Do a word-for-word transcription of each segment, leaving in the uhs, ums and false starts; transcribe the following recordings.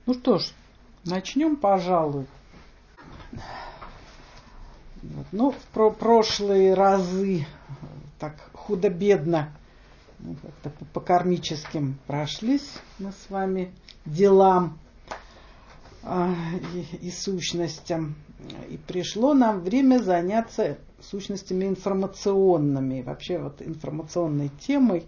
Ну что ж, начнем, пожалуй. Вот. Ну, в про прошлые разы так худо-бедно, ну, как-то по, по кармическим прошлись мы с вами делам а, и, и сущностям. И пришло нам время заняться сущностями информационными, вообще вот информационной темой.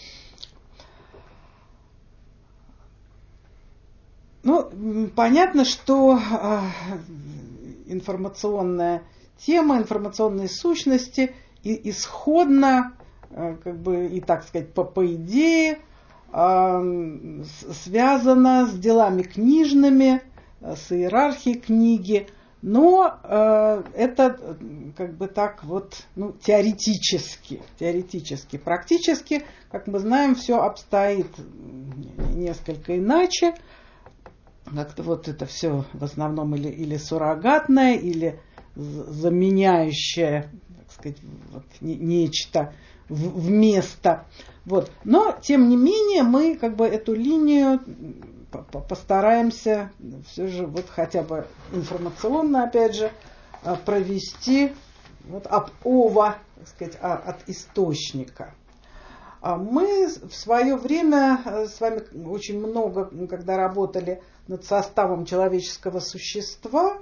Ну, понятно, что э, информационная тема, информационные сущности и, исходно, э, как бы, и так сказать, по, по идее, э, связана с делами книжными, с иерархией книги, но э, это как бы так вот, ну, теоретически, теоретически, практически, как мы знаем, все обстоит несколько иначе. Как-то вот это все в основном или, или суррогатное, или заменяющее, так сказать, вот, нечто вместо. Вот. Но, тем не менее, мы как бы эту линию постараемся все же вот хотя бы информационно, опять же, провести вот об ова, так сказать, от источника. Мы в свое время с вами очень много, когда работали над составом человеческого существа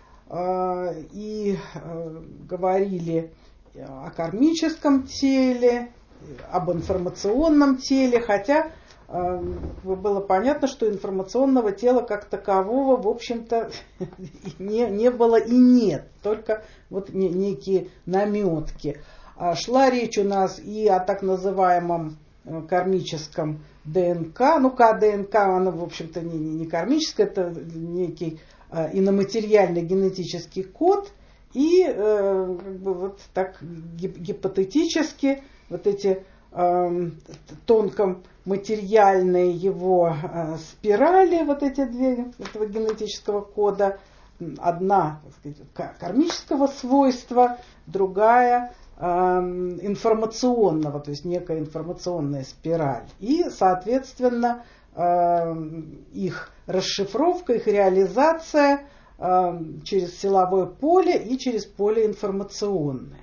и говорили о кармическом теле, об информационном теле, хотя было понятно, что информационного тела как такового, в общем-то, не, не было и нет, только вот некие наметки. Шла речь у нас и о так называемом кармическом ДНК. Ну, КДНК, она, в общем-то, не, не кармическая, это некий иноматериальный генетический код. И э, как бы вот так гипотетически вот эти э, тонкоматериальные его э, спирали, вот эти две этого генетического кода, одна, так сказать, кармического свойства, другая информационного, то есть некая информационная спираль. И, соответственно, их расшифровка, их реализация через силовое поле и через поле информационное.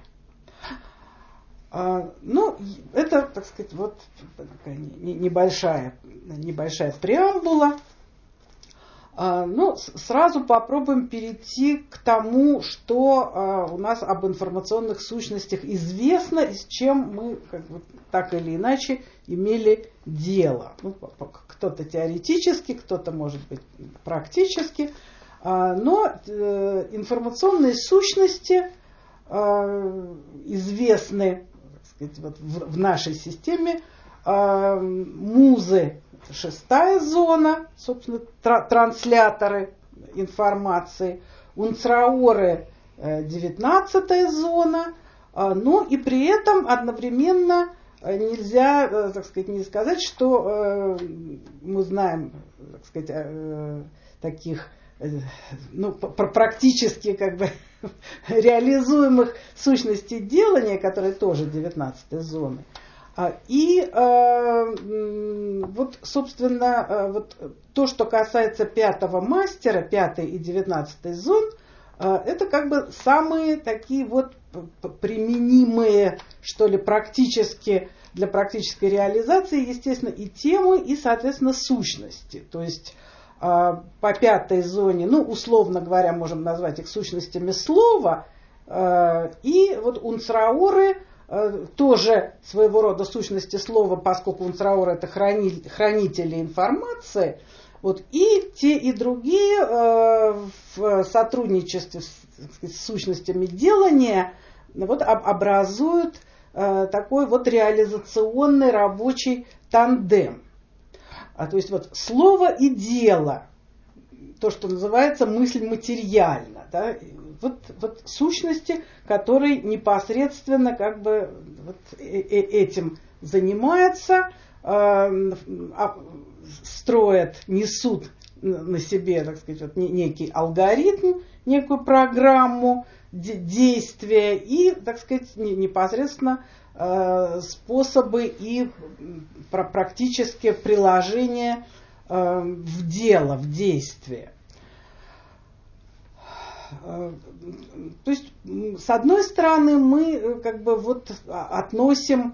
Ну, это, так сказать, вот такая небольшая, небольшая преамбула. Ну, сразу попробуем перейти к тому, что у нас об информационных сущностях известно и с чем мы как бы, так или иначе имели дело. Ну, кто-то теоретически, кто-то, может быть, практически. Но информационные сущности известны, так сказать, вот в нашей системе. Музы — шестая зона, собственно, тра- трансляторы информации. Унцраоры — девятнадцатая зона. Но и при этом одновременно нельзя, так сказать, не сказать, что мы знаем, так сказать, таких, ну, практически как бы реализуемых сущностей делания, которые тоже девятнадцатой зоны. И э, вот, собственно, вот то, что касается пятого мастера, пятой и девятнадцатой зон, э, это как бы самые такие вот применимые, что ли, практически для практической реализации, естественно, и темы, и, соответственно, сущности. То есть э, по пятой зоне, ну, условно говоря, можем назвать их сущностями слова, э, и вот унцраоры тоже своего рода сущности слова, поскольку унцраоры — это храни, хранители информации, вот, и те, и другие э, в сотрудничестве с, с сущностями делания вот, об, образуют э, такой вот реализационный рабочий тандем. А, то есть вот слово и дело, то, что называется мысль материальна, да, вот, вот сущности, которые непосредственно как бы вот этим занимаются, э, строят, несут на себе, так сказать, вот некий алгоритм, некую программу действия и, так сказать, непосредственно э, способы и практические приложения в дело, в действие. То есть, с одной стороны, мы как бы вот относим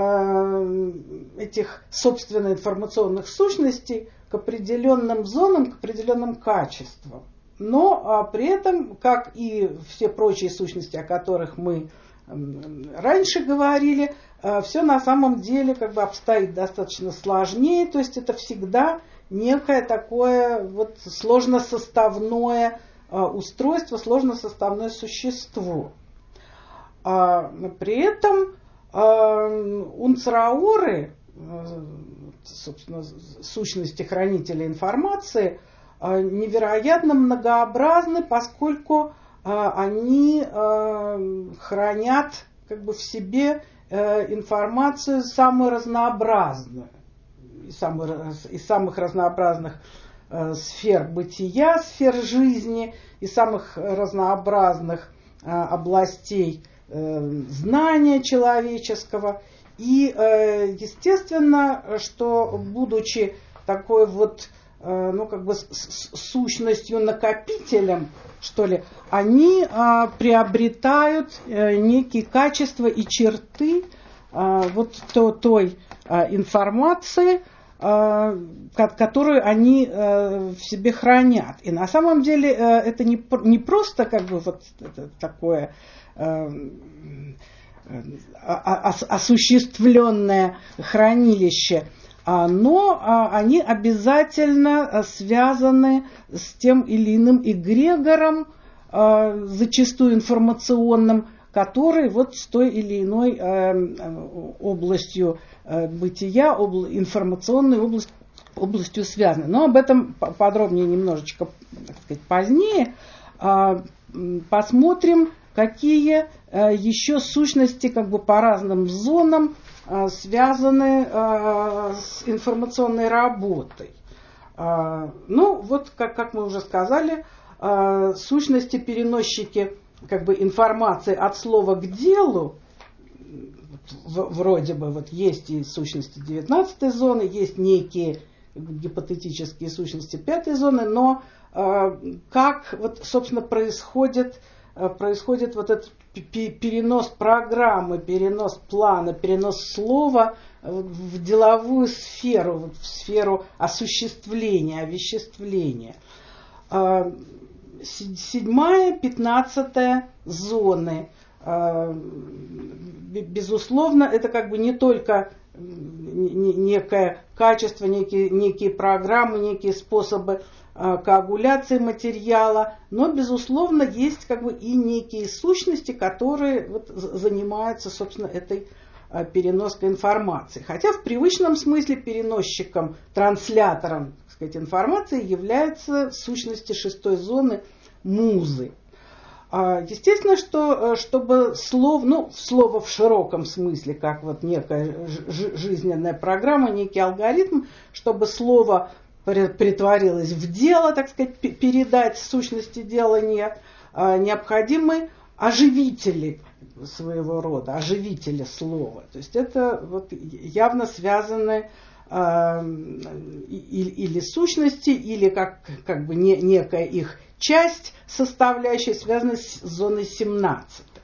этих собственно информационных сущностей к определенным зонам, к определенным качествам. Но при этом, как и все прочие сущности, о которых мы раньше говорили, все на самом деле как бы обстоит достаточно сложнее. То есть это всегда некое такое вот сложносоставное устройство, сложносоставное существо. При этом унцраоры, собственно, сущности хранителя информации, невероятно многообразны, поскольку они хранят как бы в себе информацию самую разнообразную, из самых, из самых разнообразных сфер бытия, сфер жизни, из самых разнообразных областей знания человеческого. И естественно, что будучи такой вот, ну, как бы сущностью накопителем, что ли, они приобретают некие качества и черты вот той информации, которую они в себе хранят. И на самом деле это не, не просто как бы вот такое осуществленное хранилище, но они обязательно связаны с тем или иным эгрегором, зачастую информационным, который вот с той или иной областью бытия, обла- информационной область, областью связаны. Но об этом подробнее немножечко, так сказать, позднее. Посмотрим, какие еще сущности как бы по разным зонам связаны с информационной работой. Ну, вот, как, как мы уже сказали, сущности-переносчики как бы информации от слова к делу, вроде бы вот есть и сущности девятнадцатой зоны, есть некие гипотетические сущности пятой зоны, но э, как вот, собственно, происходит, э, происходит вот этот перенос программы, перенос плана, перенос слова в деловую сферу, в сферу осуществления, овеществления. Э, седьмая, пятнадцатая зоны. Безусловно, это как бы не только некое качество, некие, некие программы, некие способы коагуляции материала, но, безусловно, есть как бы и некие сущности, которые вот занимаются, собственно, этой переноской информации. Хотя в привычном смысле переносчиком, транслятором, так сказать, информации являются сущности шестой зоны музы. Естественно, что чтобы слово, ну, слово в широком смысле, как вот некая жизненная программа, некий алгоритм, чтобы слово притворилось в дело, так сказать, передать сущности делания, необходимы оживители своего рода, оживители слова. То есть это вот явно связаны или сущности, или как, как бы не, некая их часть, составляющая, связана с зоной семнадцатой.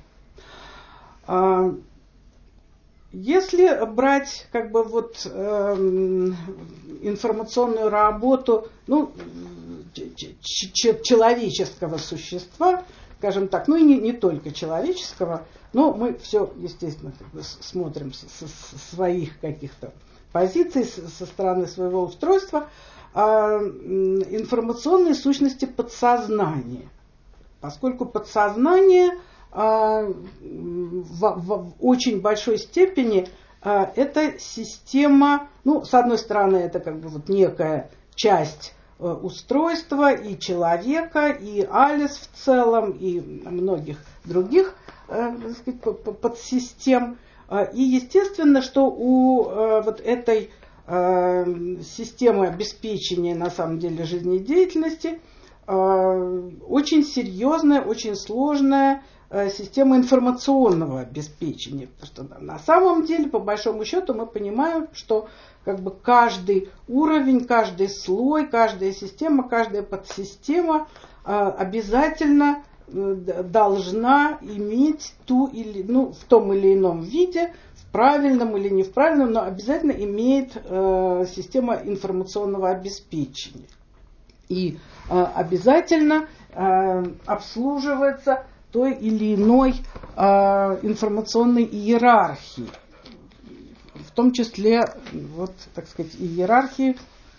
Если брать как бы вот информационную работу, ну, человеческого существа, скажем так, ну и не, не только человеческого, но мы все, естественно, как бы смотрим со, со своих каких-то позиций, со стороны своего устройства, информационные сущности подсознания. Поскольку подсознание в, в очень большой степени это система, ну, с одной стороны, это как бы вот некая часть устройства и человека, и Алис в целом, и многих других, так сказать, подсистем. И естественно, что у вот этой системы обеспечения, на самом деле, жизнедеятельности очень серьезная, очень сложная система информационного обеспечения. Потому что на самом деле, по большому счету, мы понимаем, что как бы каждый уровень, каждый слой, каждая система, каждая подсистема обязательно должна иметь ту или, ну, в том или ином виде, в правильном или не в правильном, но обязательно имеет э, система информационного обеспечения. И э, обязательно э, обслуживается той или иной э, информационной иерархии. В том числе, вот, так сказать, иерархии,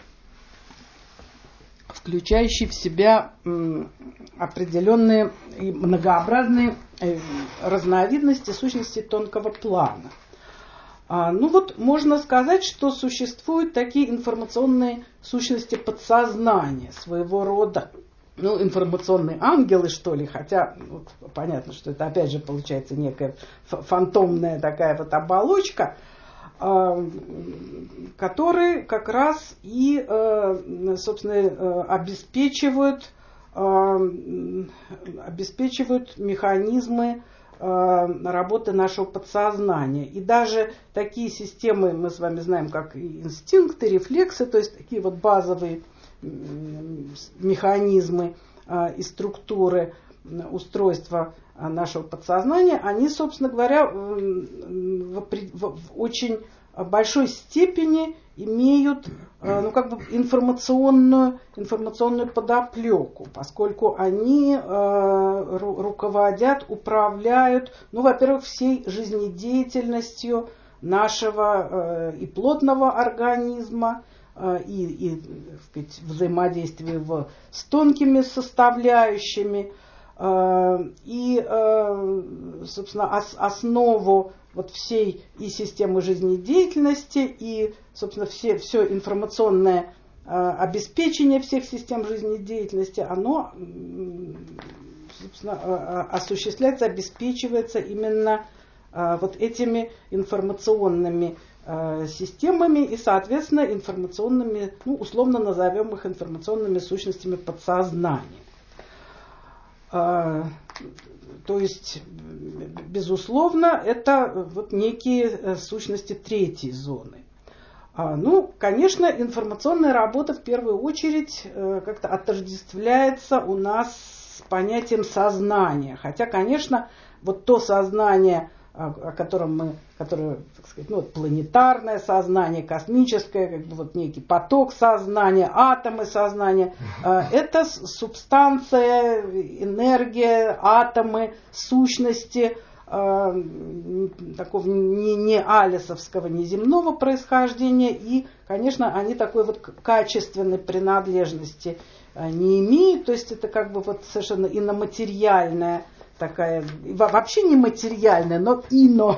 включающие в себя определенные и многообразные разновидности сущности тонкого плана. Ну вот можно сказать, что существуют такие информационные сущности подсознания, своего рода, ну, информационные ангелы, что ли, хотя ну, понятно, что это опять же получается некая фантомная такая вот оболочка, которые как раз и, собственно, обеспечивают, обеспечивают механизмы работы нашего подсознания. И даже такие системы, мы с вами знаем, как инстинкты, рефлексы, то есть такие вот базовые механизмы и структуры устройства нашего подсознания, они, собственно говоря, в, в очень большой степени имеют ну, как бы информационную, информационную подоплеку, поскольку они э, руководят, управляют, ну, во-первых, всей жизнедеятельностью нашего э, и плотного организма, э, и, и так сказать, взаимодействия его с тонкими составляющими. И, собственно, основу вот всей и системы жизнедеятельности, и, собственно, все, все информационное обеспечение всех систем жизнедеятельности, оно, собственно, осуществляется, обеспечивается именно вот этими информационными системами и, соответственно, информационными, ну, условно назовем их информационными сущностями подсознания. То есть, безусловно, это вот некие сущности третьей зоны. Ну, конечно, информационная работа в первую очередь как-то отождествляется у нас с понятием сознания. Хотя, конечно, вот то сознание, о котором мы, которое, так сказать, ну, вот планетарное сознание, космическое, как бы вот некий поток сознания, атомы сознания, это субстанция, энергия, атомы, сущности такого не, не алисовского, не земного происхождения, и, конечно, они такой вот качественной принадлежности не имеют, то есть это как бы вот совершенно иноматериальная такая, вообще не материальная, но ино.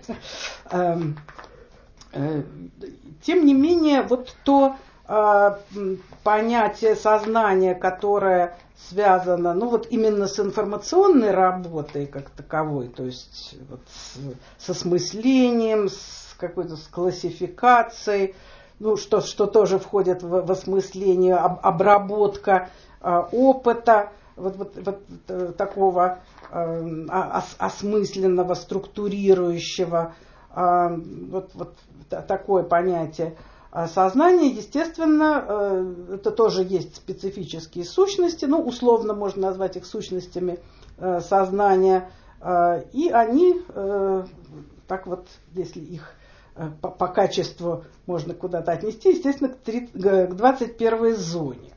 Тем не менее, вот то понятие сознания, которое связано, ну вот именно с информационной работой как таковой, то есть вот с, с осмыслением, с какой-то с классификацией, ну что, что тоже входит в, в осмысление, об, обработка э, опыта, вот, вот, вот э, такого э, ос, осмысленного, структурирующего, э, вот, вот такое понятие. Сознание, естественно, это тоже есть специфические сущности, ну, условно можно назвать их сущностями сознания, и они, так вот, если их по, по качеству можно куда-то отнести, естественно, к двадцать первой зоне.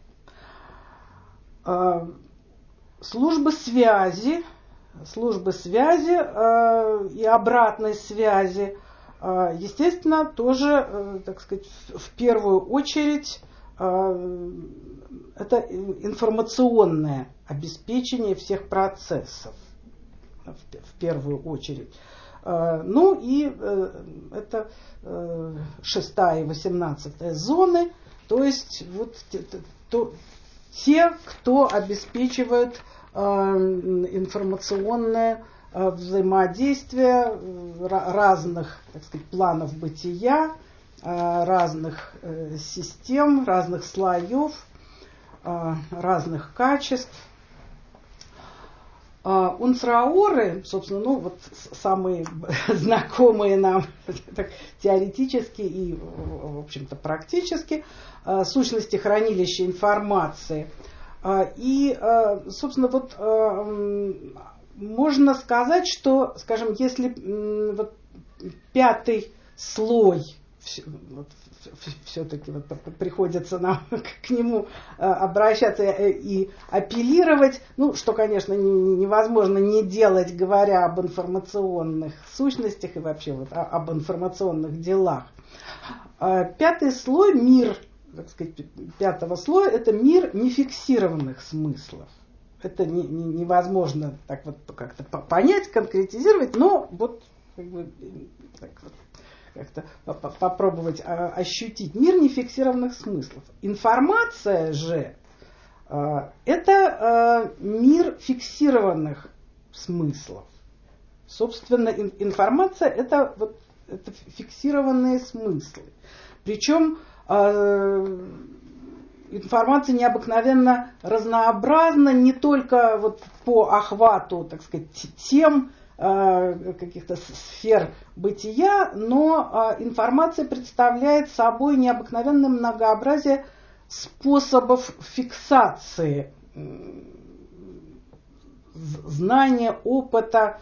Службы связи, службы связи и обратной связи, естественно, тоже, так сказать, в первую очередь это информационное обеспечение всех процессов, в первую очередь. Ну и это шестая и восемнадцатая зоны, то есть вот те, кто обеспечивает информационное взаимодействия разных, так сказать, планов бытия, разных систем, разных слоев, разных качеств. Унцраоры, собственно, ну вот самые знакомые нам так, теоретически и, в общем-то, практически сущности хранилища информации. И, собственно, вот можно сказать, что, скажем, если вот пятый слой, вот, все-таки вот приходится нам к нему обращаться и апеллировать, ну, что, конечно, невозможно не делать, говоря об информационных сущностях и вообще вот об информационных делах. Пятый слой, мир, так сказать, пятого слоя, это мир нефиксированных смыслов. Это не, не, невозможно так вот как-то понять, конкретизировать, но вот как бы так вот как-то попробовать ощутить мир нефиксированных смыслов. Информация же это мир фиксированных смыслов. Собственно, информация это, вот, это фиксированные смыслы. Причем информация необыкновенно разнообразна не только вот по охвату, так сказать, тем, каких-то сфер бытия, но информация представляет собой необыкновенное многообразие способов фиксации знания, опыта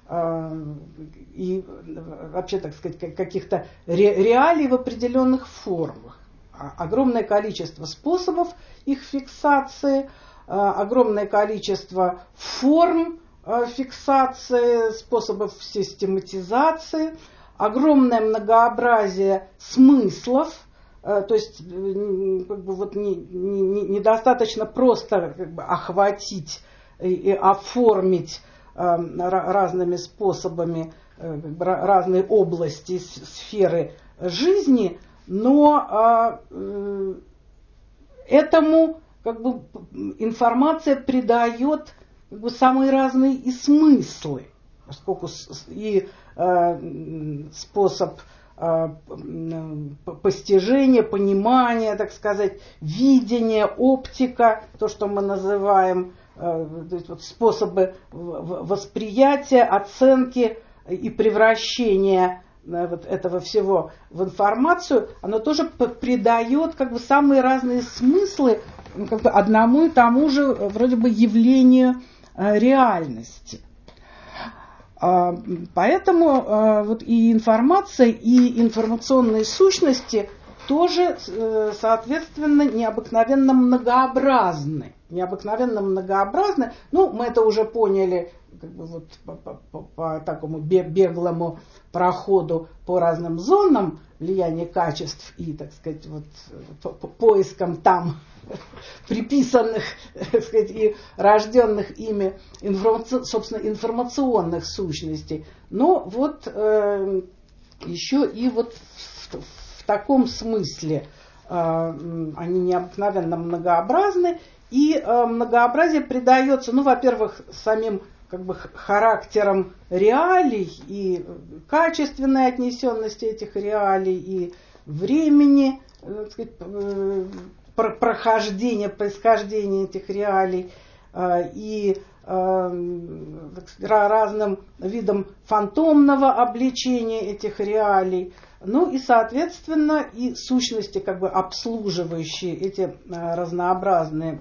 и вообще, так сказать, каких-то реалий в определенных формах. Огромное количество способов их фиксации, огромное количество форм фиксации, способов систематизации, огромное многообразие смыслов, то есть как бы, вот, не, не, недостаточно просто как бы, охватить и, и оформить э, разными способами э, как бы, разные области, сферы жизни, но э, этому как бы, информация придает как бы, самые разные и смыслы, поскольку и э, способ э, постижения, понимания, так сказать, видения, оптика, то, что мы называем, э, то есть, вот, способы восприятия, оценки и превращения э, вот этого всего в информацию, оно тоже придает как бы, самые разные смыслы как бы, одному и тому же вроде бы явлению реальности. Поэтому вот и информация, и информационные сущности тоже, соответственно, необыкновенно многообразны. Необыкновенно многообразны. Ну, мы это уже поняли как бы вот по, по, по, по такому беглому проходу по разным зонам влияния качеств и, так сказать, вот по, по поискам там приписанных, так сказать, и рожденных ими, информаци... собственно, информационных сущностей. Но вот э, еще и вот в, в таком смысле э, они необыкновенно многообразны, и э, многообразие придается, ну, во-первых, самим как бы характером реалий и качественной отнесенности этих реалий, и времени, так сказать, прохождения, происхождения этих реалий, и разным видом фантомного обличения этих реалий, ну и, соответственно, и сущности, как бы обслуживающие эти разнообразные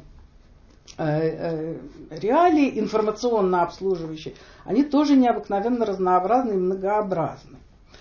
реалии, информационно обслуживающие, они тоже необыкновенно разнообразны и многообразны.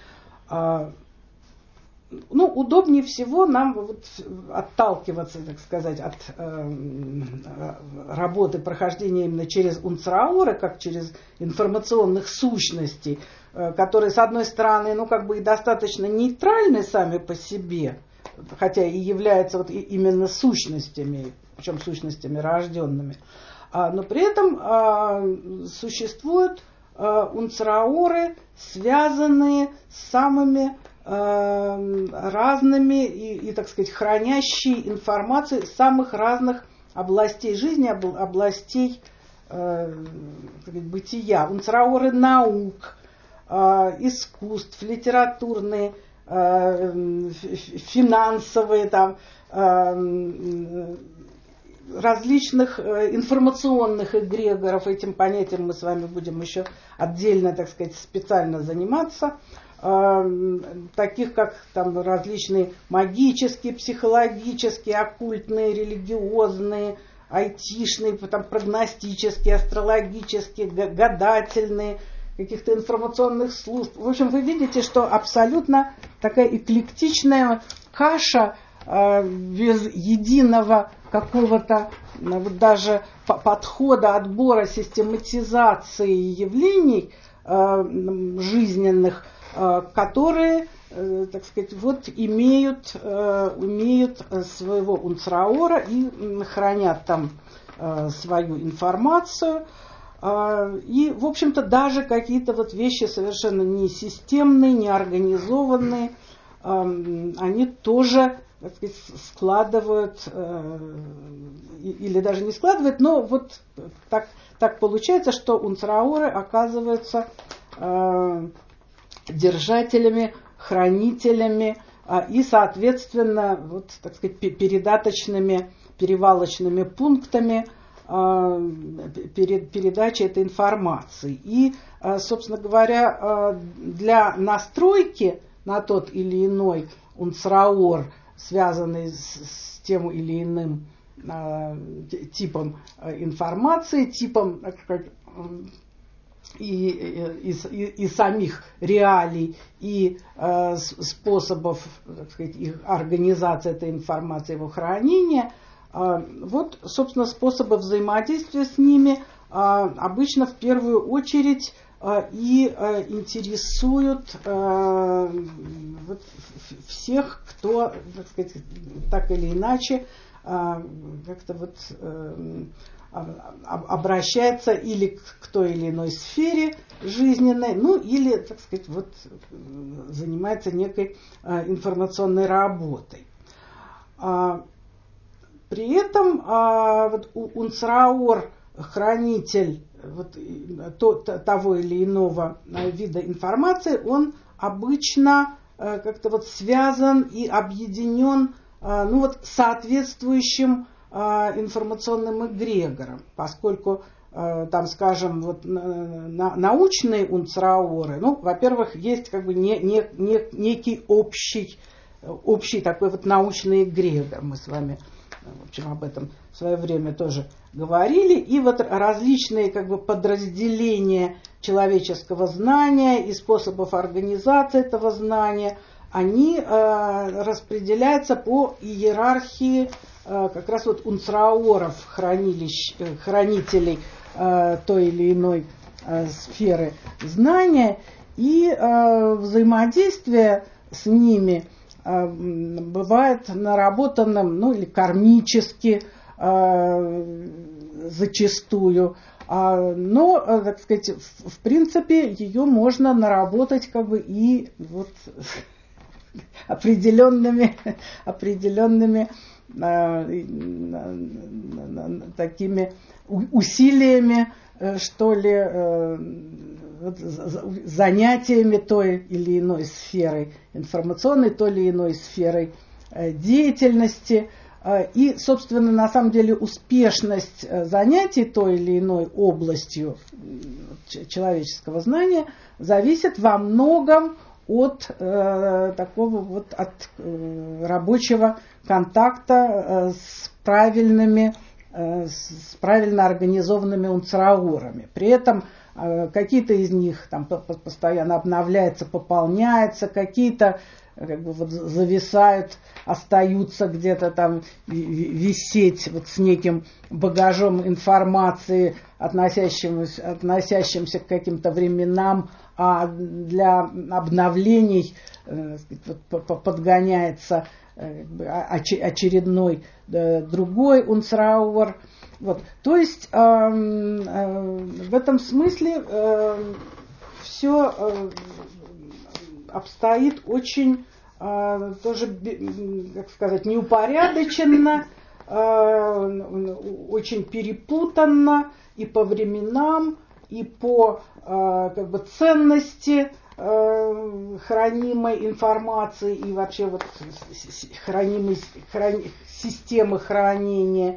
Ну, удобнее всего нам вот отталкиваться, так сказать, от э, работы, прохождения именно через унцраоры, как через информационных сущностей, э, которые, с одной стороны, ну, как бы и достаточно нейтральны сами по себе, хотя и являются вот именно сущностями, причем сущностями рожденными, а, но при этом а, существуют а, унцраоры, связанные с самыми разными и, и, так сказать, хранящие информацию самых разных областей жизни, областей э, бытия. Унцраоры наук, э, искусств, литературные, э, финансовые, там, э, различных информационных эгрегоров. Этим понятием мы с вами будем еще отдельно, так сказать, специально заниматься. Таких как там различные магические, психологические, оккультные, религиозные, айтишные, там, прогностические, астрологические, гадательные, каких-то информационных служб. В общем, вы видите, что абсолютно такая эклектичная каша без единого какого-то вот даже подхода, отбора, систематизации явлений жизненных, которые, так сказать, вот имеют, имеют своего унцраора и хранят там свою информацию. И, в общем-то, даже какие-то вот вещи совершенно не системные, не организованные, они тоже, так сказать, складывают, или даже не складывают, но вот так, так получается, что унцраоры оказываются держателями, хранителями и, соответственно, вот, так сказать, передаточными, перевалочными пунктами передачи этой информации. И, собственно говоря, для настройки на тот или иной унцраор, связанный с тем или иным типом информации, типом, так сказать, И, и, и, и самих реалий, и э, способов, так сказать, их организации этой информации, его хранения. Э, вот, собственно, способы взаимодействия с ними э, обычно в первую очередь э, и э, интересуют э, вот, всех, кто, так сказать, так или иначе э, как-то вот э, обращается или к той или иной сфере жизненной, ну или, так сказать, вот, занимается некой информационной работой. При этом вот, унцраор, хранитель вот, того или иного вида информации, он обычно как-то вот связан и объединен, ну вот, соответствующим информационным эгрегором, поскольку там, скажем, вот научные унцраоры, ну, во-первых, есть как бы не, не, не, некий общий, общий такой вот научный эгрегор. Мы с вами, в общем, об этом в свое время тоже говорили. И вот различные как бы подразделения человеческого знания и способов организации этого знания, они э, распределяются по иерархии как раз вот унцраоров, хранилищ, хранителей э, той или иной э, сферы знания, и э, взаимодействие с ними э, бывает наработанным, ну или кармически э, зачастую, э, но, э, так сказать, в, в принципе, ее можно наработать как бы и вот определенными, определенными такими усилиями, что ли, занятиями той или иной сферой информационной, той или иной сферой деятельности. И, собственно, на самом деле успешность занятий той или иной областью человеческого знания зависит во многом от э, такого вот от э, рабочего контакта э, с правильными, э, с правильно организованными унцраорами. При этом э, какие-то из них там постоянно обновляются, пополняются, какие-то как бы вот зависают, остаются где-то там висеть вот с неким багажом информации, относящимся, относящимся к каким-то временам, а для обновлений э, вот, подгоняется э, очередной э, другой унцраор. Вот. То есть э, э, в этом смысле э, все э, обстоит очень э, тоже, как сказать, неупорядоченно, э, очень перепутанно и по временам, и по э, как бы ценности э, хранимой информации и вообще вот хранимой, храни, системы хранения.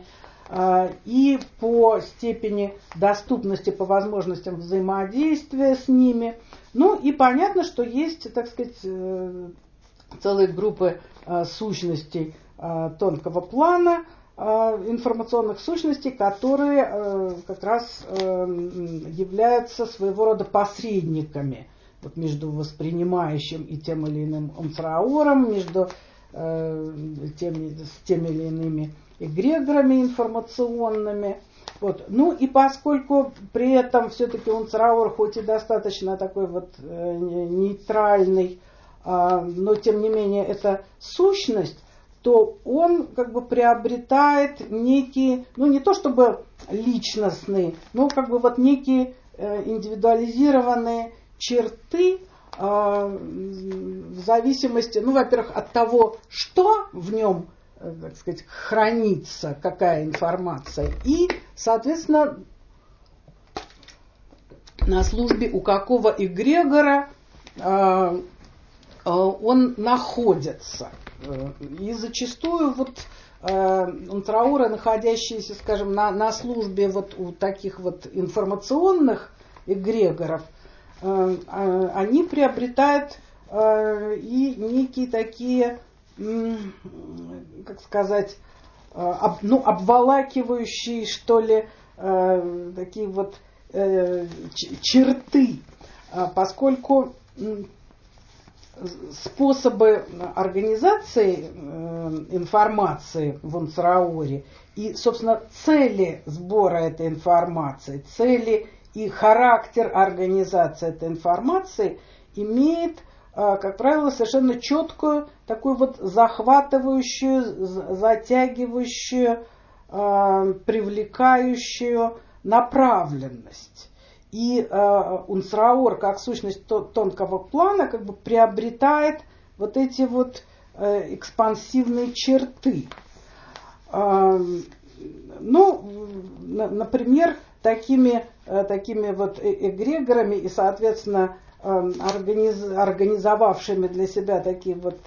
и по степени доступности, по возможностям взаимодействия с ними. Ну и понятно, что есть, так сказать, целые группы сущностей тонкого плана, информационных сущностей, которые как раз являются своего рода посредниками вот между воспринимающим и тем или иным омцраором, между теми, с теми или иными эгрегорами информационными. Вот. Ну и поскольку при этом все-таки омцраор хоть и достаточно такой вот нейтральный, но тем не менее это сущность, то он как бы приобретает некие, ну не то чтобы личностные, но как бы вот некие индивидуализированные черты в зависимости, ну, во-первых, от того, что в нем, так сказать, хранится, какая информация, и, соответственно, на службе у какого эгрегора он находится. И зачастую вот омцраоры, находящиеся, скажем, на, на службе вот у таких вот информационных эгрегоров, они приобретают и некие такие, как сказать, об, ну, обволакивающие, что ли, такие вот черты, поскольку способы организации информации в омцраоре и, собственно, цели сбора этой информации, цели и характер организации этой информации имеет, как правило, совершенно четкую, такую вот захватывающую, затягивающую, привлекающую направленность. И омцраор, как сущность тонкого плана, как бы приобретает вот эти вот экспансивные черты. Ну, например, такими, такими вот эгрегорами и, соответственно, организ, организовавшими для себя такие вот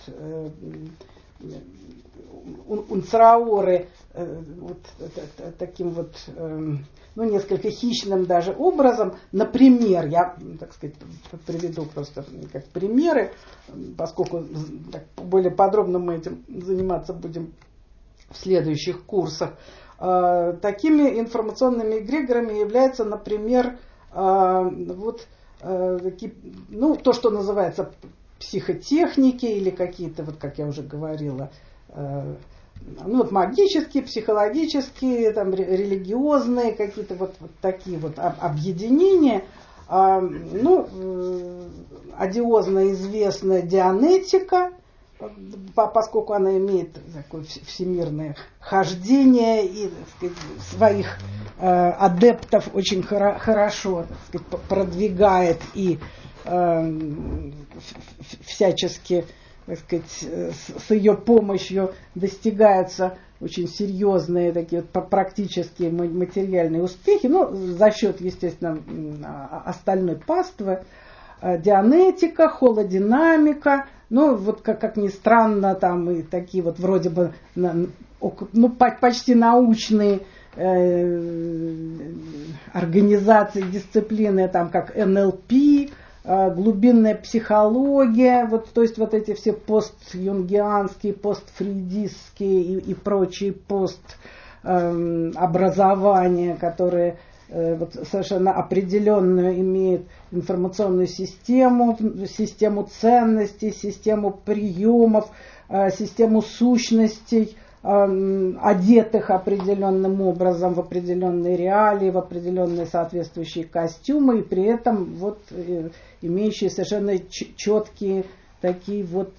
омцраоры вот таким вот, ну, несколько хищным даже образом. Например, я, так сказать, приведу просто как примеры, поскольку так, более подробно мы этим заниматься будем в следующих курсах. Такими информационными эгрегорами являются, например, вот такие, ну, то, что называется психотехники или какие-то, вот как я уже говорила, ну, вот магические, психологические, там, религиозные какие-то вот, вот такие вот объединения. Ну, одиозно известная Дианетика, поскольку она имеет такое всемирное хождение и, так сказать, своих э, адептов очень хоро- хорошо, так сказать, продвигает и э, всячески, так сказать, с, с ее помощью достигаются очень серьезные такие вот практические материальные успехи, ну, за счет, естественно, остальной паствы. Дианетика, холодинамика, ну, вот как, как ни странно, там и такие вот вроде бы, ну, почти научные э, организации, дисциплины, там, как эн эл пи, э, глубинная психология, вот, то есть вот эти все пост-юнгианские, постфрейдистские и, и прочие пост-образования, э, которые вот совершенно определенную имеет информационную систему, систему ценностей, систему приемов, систему сущностей, одетых определенным образом в определенные реалии, в определенные соответствующие костюмы, и при этом вот имеющие совершенно четкие такие вот,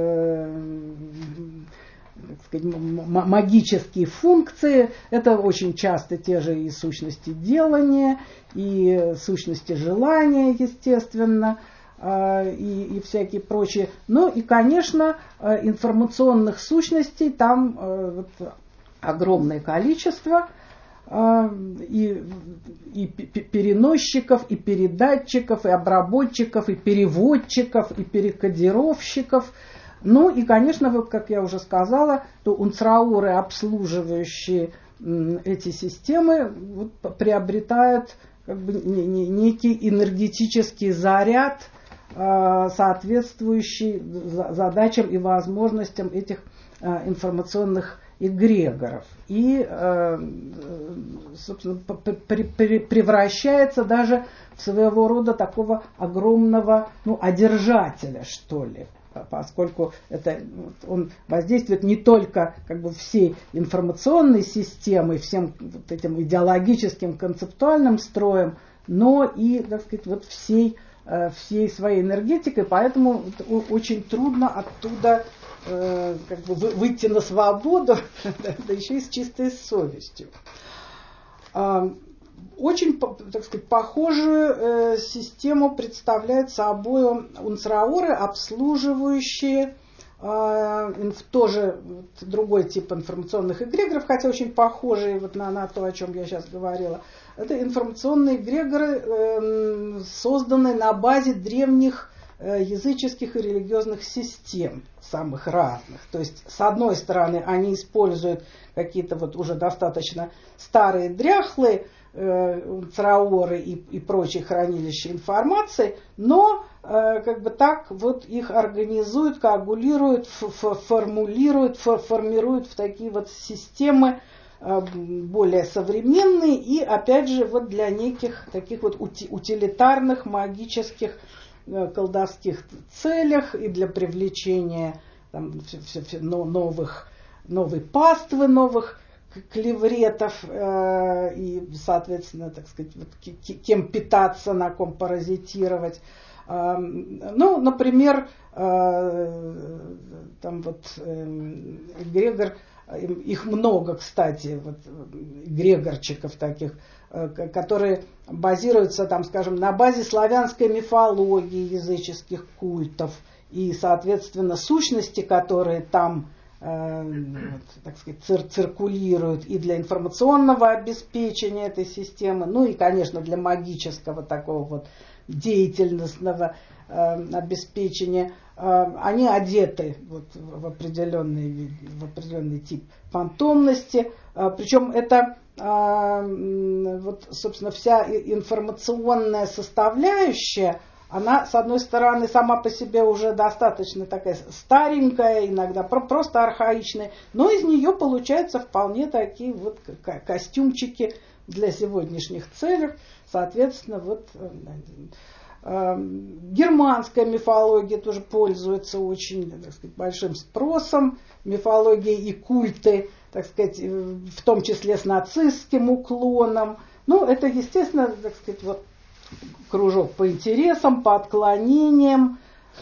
так сказать, магические функции. Это очень часто те же и сущности делания, и сущности желания, естественно, и, и всякие прочие. Ну и, конечно, информационных сущностей там вот огромное количество. И, и переносчиков, и передатчиков, и обработчиков, и переводчиков, и перекодировщиков. Ну и, конечно, вот, как я уже сказала, то омцраоры, обслуживающие эти системы вот приобретают как бы некий энергетический заряд, соответствующий задачам и возможностям этих информационных эгрегоров. И, собственно, превращается даже в своего рода такого огромного, ну, одержателя, что ли, поскольку это, он воздействует не только как бы всей информационной системой, всем вот этим идеологическим, концептуальным строем, но и, так сказать, вот всей, всей своей энергетикой, поэтому очень трудно оттуда как бы выйти на свободу, да еще и с чистой совестью. Очень, так сказать, похожую систему представляют собой унцраоры, обслуживающие тоже другой тип информационных эгрегоров, хотя очень похожие вот на, на то, о чем я сейчас говорила. Это информационные эгрегоры, созданные на базе древних языческих и религиозных систем, самых разных. То есть, с одной стороны, они используют какие-то вот уже достаточно старые, дряхлые э, цраоры и, и прочие хранилища информации, но э, как бы так вот их организуют, коагулируют, формулируют, формируют в такие вот системы э, более современные и, опять же, вот для неких таких вот утилитарных, магических, колдовских целях и для привлечения там, все, все, новых, новой паствы, новых клевретов э, и, соответственно, так сказать, вот, кем питаться, на ком паразитировать. Э, ну, например, э, там вот э, эгрегор, их много, кстати, вот, эгрегорчиков таких, которые базируются, там, скажем, на базе славянской мифологии, языческих культов и, соответственно, сущности, которые там, э, вот, так сказать, цир- циркулируют и для информационного обеспечения этой системы, ну и, конечно, для магического такого вот деятельностного э, обеспечения. Э, они одеты вот, в, определенный, в определенный тип фантомности, э, причем это вот, собственно, вся информационная составляющая, она, с одной стороны, сама по себе уже достаточно такая старенькая, иногда просто архаичная, но из нее получаются вполне такие вот костюмчики для сегодняшних целей. Соответственно, вот германская мифология тоже пользуется очень, так сказать, большим спросом. Мифология и культы, так сказать, в том числе с нацистским уклоном. Ну, это, естественно, так сказать, вот кружок по интересам, по отклонениям.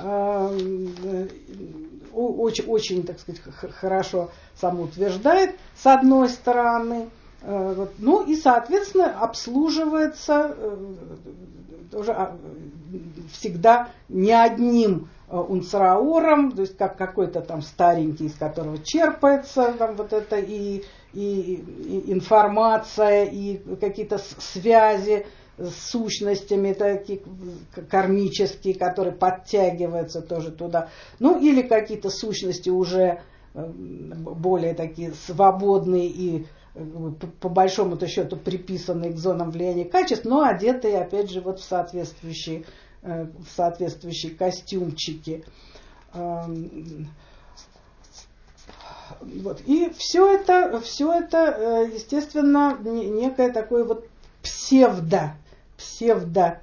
Очень, очень, так сказать, хорошо самоутверждает, с одной стороны. Ну и, соответственно, обслуживается тоже всегда не одним унцраором, то есть как какой-то там старенький, из которого черпается там вот это и, и, и информация, и какие-то связи с сущностями такие кармические, которые подтягиваются тоже туда. Ну или какие-то сущности уже более такие свободные и по большому-то счету приписанные к зонам влияния качеств, но одетые, опять же, вот в соответствующие, в соответствующие костюмчики. Вот. И все это, все это, естественно, некое такое вот псевдо, псевдо,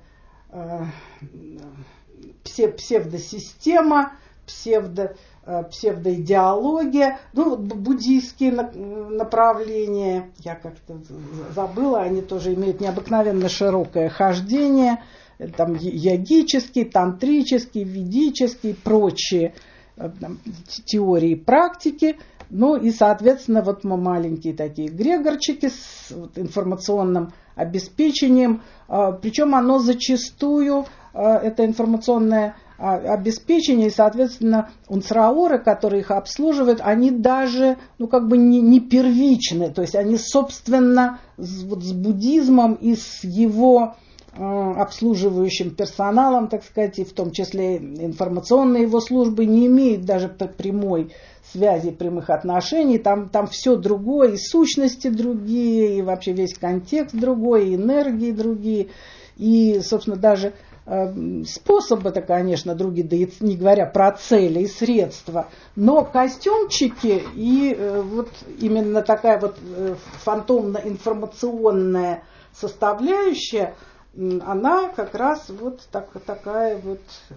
псевдосистема, псевдо, псевдоидеология, ну, буддийские направления, я как-то забыла, они тоже имеют необыкновенно широкое хождение, там йогические, тантрические, ведические, прочие там, теории, практики, ну и, соответственно, вот мы маленькие такие эгрегорчики с вот, информационным обеспечением, причем оно зачастую, это информационное обеспечение, и, соответственно, унцраоры, которые их обслуживают, они даже, ну, как бы не, не первичны, то есть они, собственно, с, вот, с буддизмом и с его э, обслуживающим персоналом, так сказать, и в том числе информационные его службы не имеют даже прямой связей, прямых отношений, там, там все другое, и сущности другие, и вообще весь контекст другой, и энергии другие, и, собственно, даже э, способы-то, конечно, другие, да и не говоря про цели и средства, но костюмчики и э, вот именно такая вот э, фантомно-информационная составляющая, э, она как раз вот так, такая вот... Э,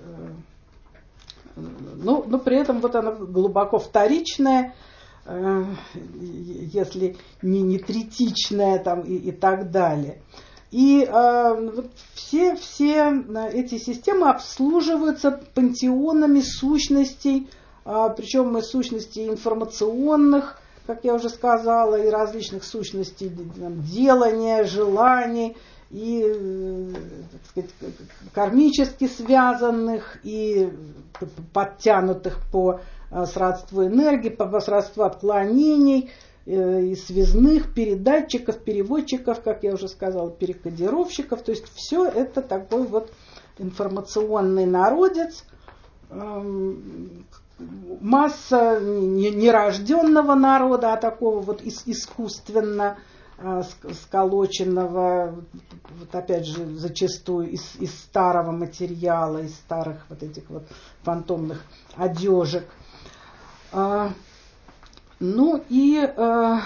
Ну, но при этом вот она глубоко вторичная, э, если не, не третичная там, и, и так далее. И э, все, все эти системы обслуживаются пантеонами сущностей, э, причем и сущностей информационных, как я уже сказала, и различных сущностей там, делания, желаний, и, так сказать, кармически связанных, и подтянутых по сродству энергии, по сродству отклонений, и связных, передатчиков, переводчиков, как я уже сказала, перекодировщиков. То есть все это такой вот информационный народец, масса нерожденного народа, а такого вот искусственно сколоченного, вот опять же, зачастую из, из старого материала, из старых вот этих вот фантомных одежек. А, ну и, а,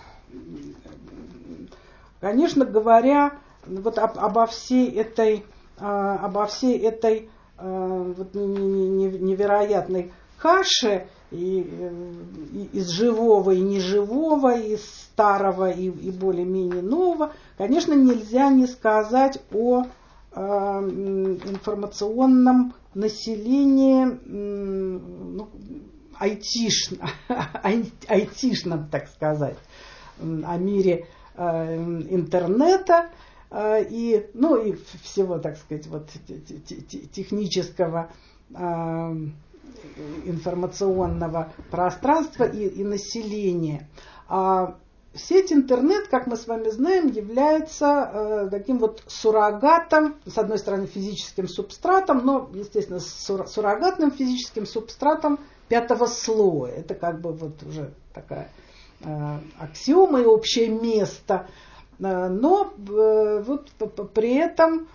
конечно говоря, вот об, обо всей этой, а, обо всей этой а, вот невероятной каше и, и из живого и неживого, из старого и, и более-менее нового, конечно, нельзя не сказать о э, информационном населении, э, ну, айтишном, айтишном, так сказать, о мире э, интернета э, и, ну, и всего, так сказать, вот, технического э, информационного пространства и, и населения. А сеть интернет, как мы с вами знаем, является э, таким вот суррогатом, с одной стороны физическим субстратом, но, естественно, сур, суррогатным физическим субстратом пятого слоя. Это как бы вот уже такая э, аксиома и общее место. Э, но э, вот при этом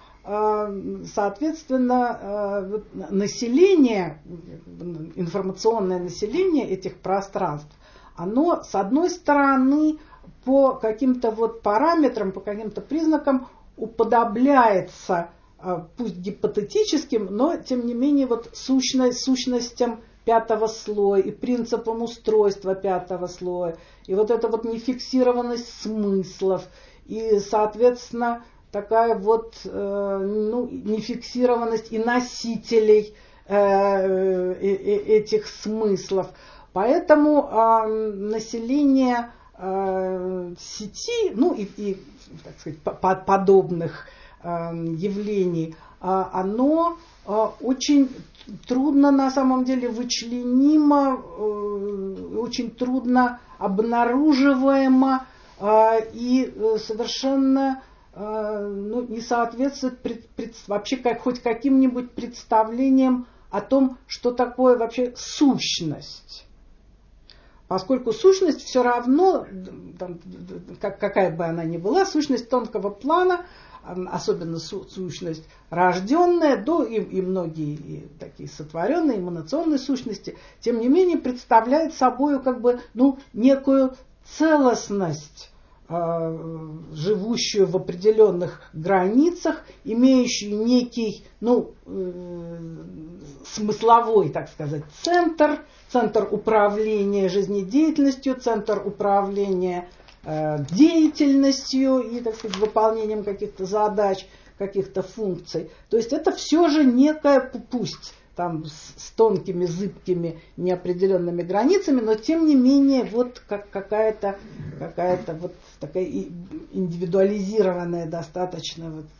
соответственно, население, информационное население этих пространств, оно, с одной стороны, по каким-то вот параметрам, по каким-то признакам уподобляется, пусть гипотетическим, но, тем не менее, вот сущность, сущностям пятого слоя и принципам устройства пятого слоя, и вот эта вот нефиксированность смыслов, и, соответственно, такая вот э, ну, нефиксированность и носителей э, э, этих смыслов. Поэтому э, население э, сети, ну и, и так сказать, по подобных э, явлений, э, оно э, очень трудно на самом деле вычленимо, э, очень трудно обнаруживаемо э, и совершенно ну, не соответствует пред, пред, вообще как, хоть каким-нибудь представлениям о том, что такое вообще сущность. Поскольку сущность все равно, там, как, какая бы она ни была, сущность тонкого плана, особенно сущность рожденная, да, и, и многие и такие сотворенные эманационные сущности, тем не менее представляет собой как бы, ну, некую целостность, живущую в определенных границах, имеющую некий, ну, э, смысловой, так сказать, центр, центр управления жизнедеятельностью, центр управления э, деятельностью и, так сказать, выполнением каких-то задач, каких-то функций. То есть это все же некая, пусть там с тонкими, зыбкими, неопределенными границами, но тем не менее вот как какая-то какая-то вот такая индивидуализированная достаточно вот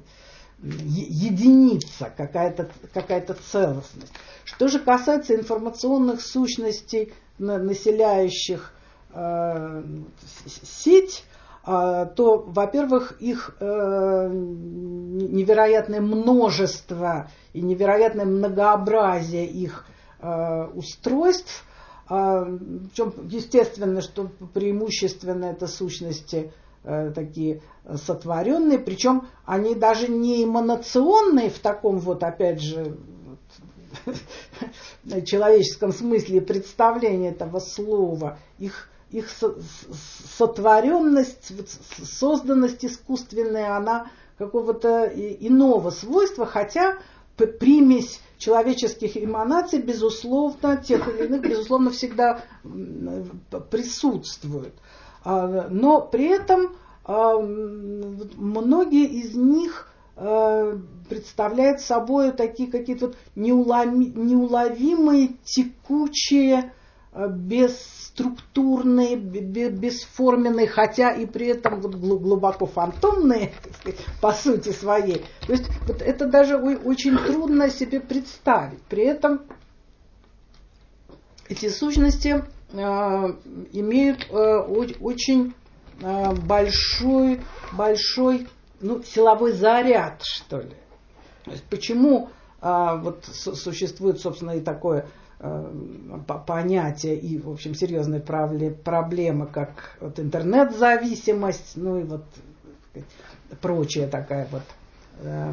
единица, какая-то какая-то целостность. Что же касается информационных сущностей, населяющих э, сеть, то, во-первых, их э, невероятное множество и невероятное многообразие их э, устройств, Причем естественно, что преимущественно это сущности такие сотворенные, причем они даже не эманационные в таком вот, опять же, человеческом смысле представления этого слова. Их, их сотворенность, созданность искусственная, она какого-то иного свойства, хотя примесь человеческих эманаций, безусловно, тех или иных, безусловно, всегда присутствует. Но при этом многие из них представляют собой такие какие-то вот неуловимые, текучие, бесструктурные, бесформенные, хотя и при этом вот глубоко фантомные, так сказать, по сути своей. То есть вот это даже очень трудно себе представить. При этом эти сущности э, имеют э, очень э, большой, большой ну, силовой заряд, что ли. То есть почему э, вот существует, собственно, и такое понятие и, в общем, серьезная проблема, как вот интернет-зависимость, ну и вот прочая такая вот э,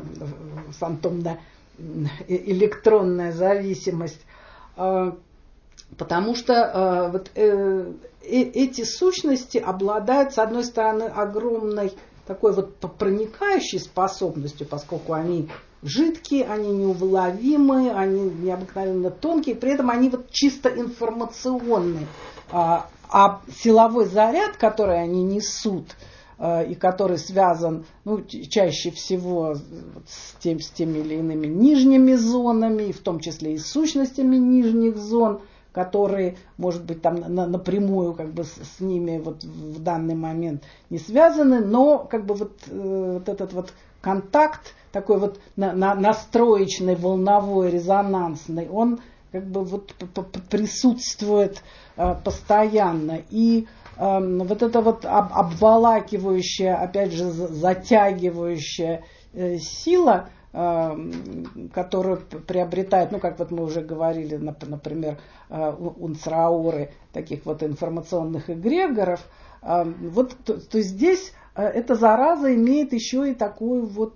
фантомно-электронная зависимость. Э, потому что э, вот, э, э, эти сущности обладают, с одной стороны, огромной такой вот проникающей способностью, поскольку они жидкие, они неуловимые, они необыкновенно тонкие, при этом они вот чисто информационные. А, а силовой заряд, который они несут, а, и который связан ну, чаще всего с, тем, с теми или иными нижними зонами, в том числе и с сущностями нижних зон, которые, может быть, там на, напрямую как бы с, с ними вот в данный момент не связаны, но как бы вот, э, вот этот вот контакт, такой вот на, на, настроечный, волновой, резонансный, он как бы вот присутствует э, постоянно. И э, вот это вот об, обволакивающая, опять же, затягивающая э, сила, которую приобретает, ну, как вот мы уже говорили, например, унцрауры, таких вот информационных эгрегоров, вот то, то здесь эта зараза имеет еще и такую вот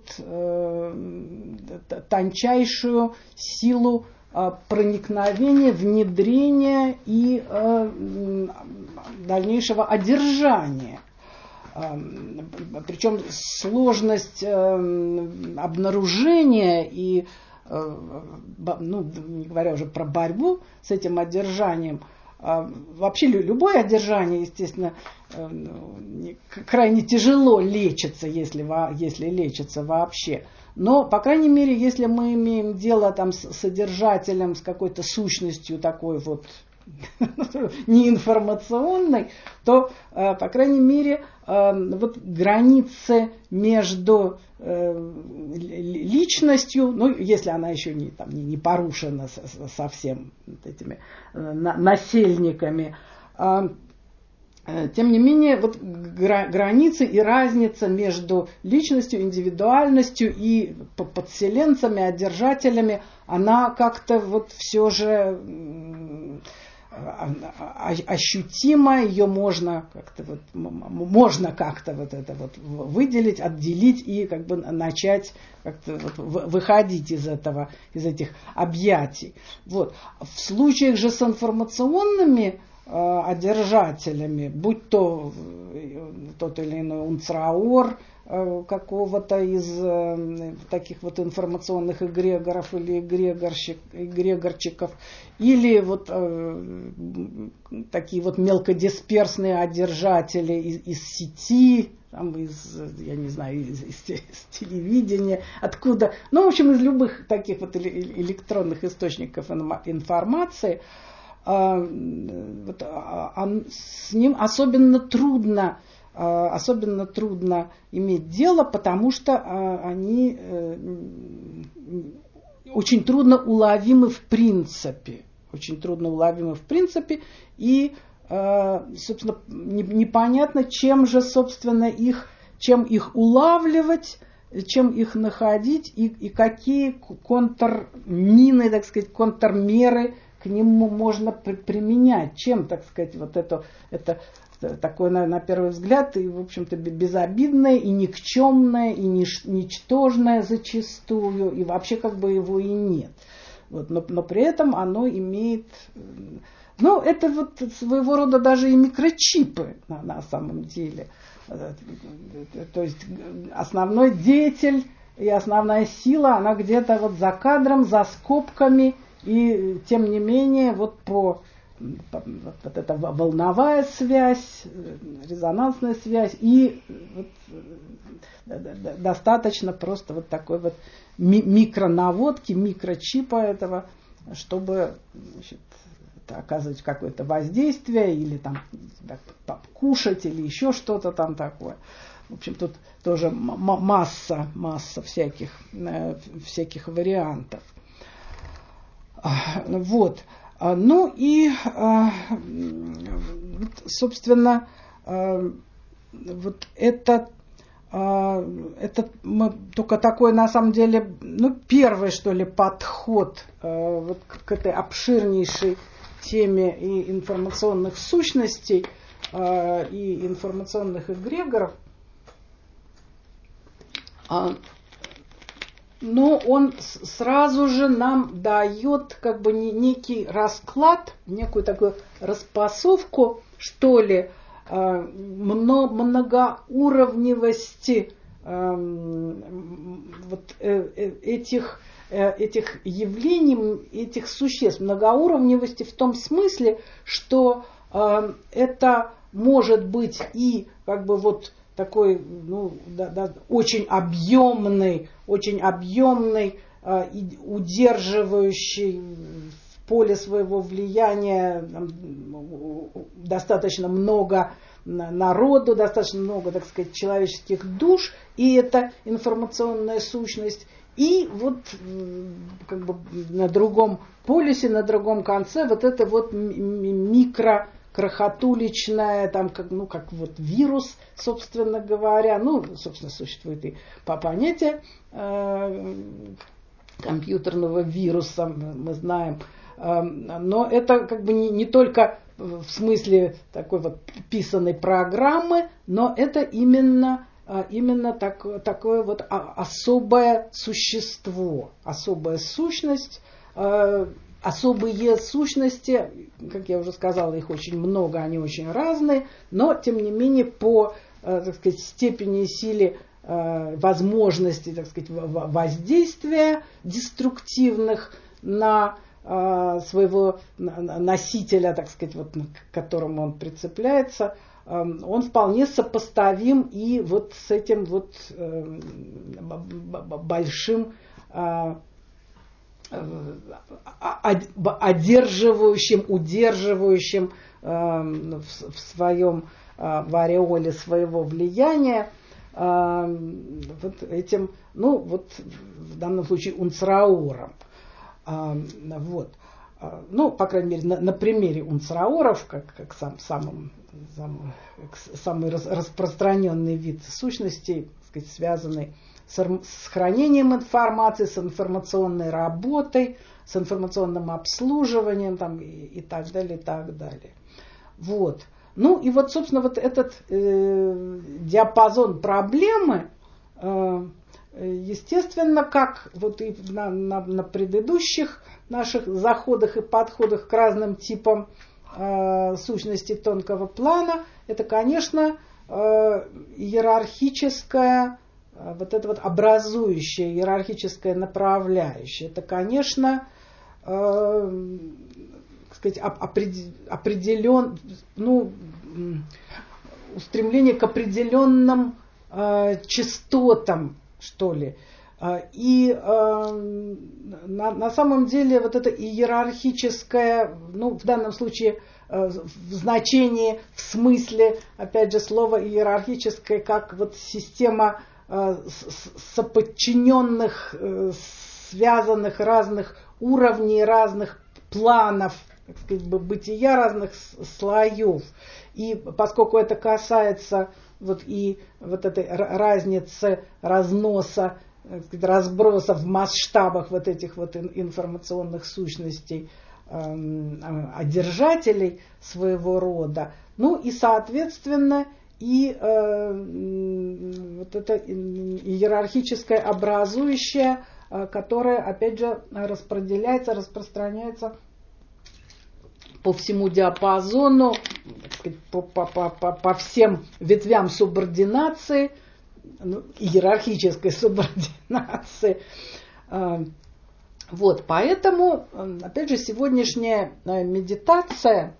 тончайшую силу проникновения, внедрения и дальнейшего одержания. Причем сложность обнаружения и, ну, не говоря уже про борьбу с этим одержанием, вообще любое одержание, естественно, крайне тяжело лечится, если, если лечится вообще. Но, по крайней мере, если мы имеем дело там с содержателем, с какой-то сущностью такой вот неинформационной, то, по крайней мере, вот границы между личностью, ну, если она еще не, там, не порушена совсем вот этими насельниками, тем не менее, вот границы и разница между личностью, индивидуальностью и подселенцами, одержателями, она как-то вот все же ощутимо, ее можно как-то вот, можно как-то вот это вот выделить, отделить и как бы начать как-то вот выходить из этого, из этих объятий. Вот. В случаях же с информационными э, одержателями, будь то тот или иной унцраур э, какого-то из э, таких вот информационных эгрегоров или эгрегорщик, эгрегорчиков, или вот э, такие вот мелкодисперсные одержатели из, из сети, там, из, я не знаю, из, из, из телевидения, откуда, ну, в общем, из любых таких вот электронных источников информации, вот, с ним особенно трудно, особенно трудно иметь дело, потому что они очень трудно уловимы в принципе, очень трудно уловимы в принципе, и, собственно, непонятно, чем же, собственно, их, чем их улавливать, чем их находить и, и какие контрмины, так сказать, контрмеры к нему можно при, применять, чем, так сказать, вот это, это такое, на, на первый взгляд, и, в общем-то, безобидное, и никчемное, и нич, ничтожное зачастую, и вообще как бы его и нет. Вот, но, но при этом оно имеет... Ну, это вот своего рода даже и микрочипы на, на самом деле. То есть основной деятель и основная сила, она где-то вот за кадром, за скобками, и тем не менее вот по... Вот, вот эта волновая связь, резонансная связь, и вот, достаточно просто вот такой вот ми- микронаводки, микрочипа этого, чтобы, значит, оказывать какое-то воздействие или там так, кушать или еще что-то там такое. В общем, тут тоже м- масса, масса всяких, э, всяких вариантов. Вот. Ну и, собственно, вот это, это только такой, на самом деле, ну, первый, что ли, подход вот к этой обширнейшей теме и информационных сущностей, и информационных эгрегоров. Но он сразу же нам дает как бы некий расклад, некую такую распасовку, что ли, многоуровневости вот этих, этих явлений, этих существ. Многоуровневости в том смысле, что это может быть и как бы вот такой, ну, да, да, очень объемный, очень объемный, э, и удерживающий в поле своего влияния там, достаточно много народу, достаточно много, так сказать, человеческих душ, и это информационная сущность. И вот как бы на другом полюсе, на другом конце вот это вот микро крохотуличная, там, как, ну, как вот вирус, собственно говоря. Ну, собственно, существует и по понятию э, компьютерного вируса, мы знаем. Э, но это как бы не, не только в смысле такой вот писаной программы, но это именно, э, именно так, такое вот особое существо, особая сущность, э, особые сущности, как я уже сказала, их очень много, они очень разные, но, тем не менее, по, так сказать, степени и силе возможностей, так сказать, воздействия деструктивных на своего носителя, так сказать, вот, к которому он прицепляется, он вполне сопоставим и вот с этим вот большим одерживающим, удерживающим э, в, в своем э, в ореоле своего влияния э, вот этим, ну вот в данном случае унцраором. Э, вот. Ну, по крайней мере, на, на примере унцраоров, как, как сам, самым, сам, как самый рас, распространенный вид сущностей, так сказать, связанный с хранением информации, с информационной работой, с информационным обслуживанием там, и, и так далее, и так далее. Вот. Ну и вот, собственно, вот этот э, диапазон проблемы, э, естественно, как вот и на, на, на предыдущих наших заходах и подходах к разным типам э, сущностей тонкого плана, это, конечно, э, иерархическая, вот это вот образующее иерархическое направляющее, это, конечно, э, так сказать, определен, ну, устремление к определенным э, частотам, что ли. И э, на, на самом деле вот это иерархическое, ну, в данном случае э, в значении, в смысле, опять же, слова иерархическое, как вот система соподчиненных, связанных разных уровней, разных планов, так сказать, бытия, разных слоев. И поскольку это касается вот и вот этой разницы, разноса, так сказать, разброса в масштабах вот этих вот информационных сущностей, одержателей своего рода. Ну и, соответственно, и э, вот это иерархическое образующее, которое, опять же, распределяется, распространяется по всему диапазону, по, по, по, по всем ветвям субординации, ну, иерархической субординации. Вот, поэтому, опять же, сегодняшняя медитация,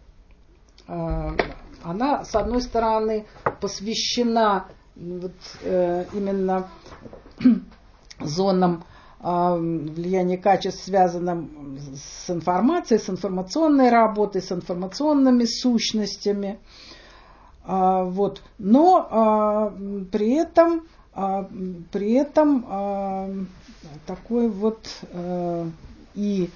она, с одной стороны, посвящена вот, именно зонам влияния качеств, связанным с информацией, с информационной работой, с информационными сущностями. Вот. Но при этом, при этом такой вот и,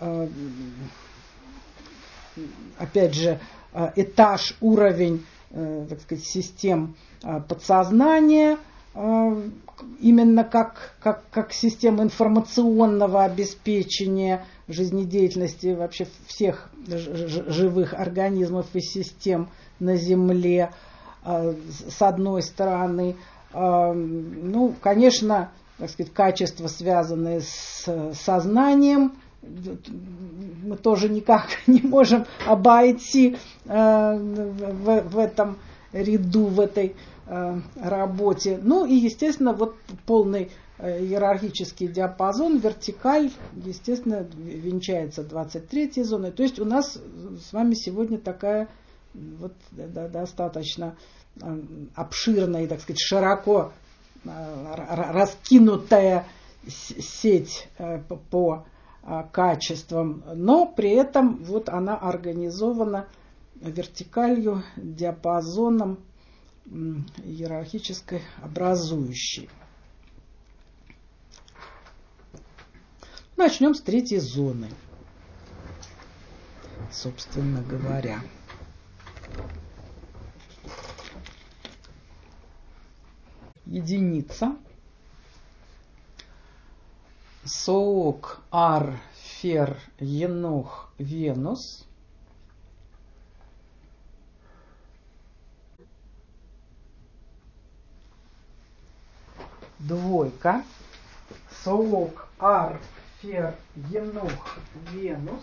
опять же, этаж, уровень, так сказать, систем подсознания, именно как, как, как система информационного обеспечения жизнедеятельности вообще всех живых организмов и систем на Земле, с одной стороны. Ну, конечно, так сказать, качества, связанные с сознанием, мы тоже никак не можем обойти в, в этом ряду, в этой работе. Ну и, естественно, вот полный иерархический диапазон, вертикаль, естественно, венчается двадцать третьей зоной. То есть у нас с вами сегодня такая вот, да, достаточно обширная и, так сказать, широко раскинутая сеть по качествам, но при этом вот она организована вертикалью, диапазоном иерархической образующей. Начнем с третьей зоны, собственно говоря. Единица. Соок, Ар, Фер, Енох, Венус. Двойка. Соок, Ар, Фер, Енох, Венус.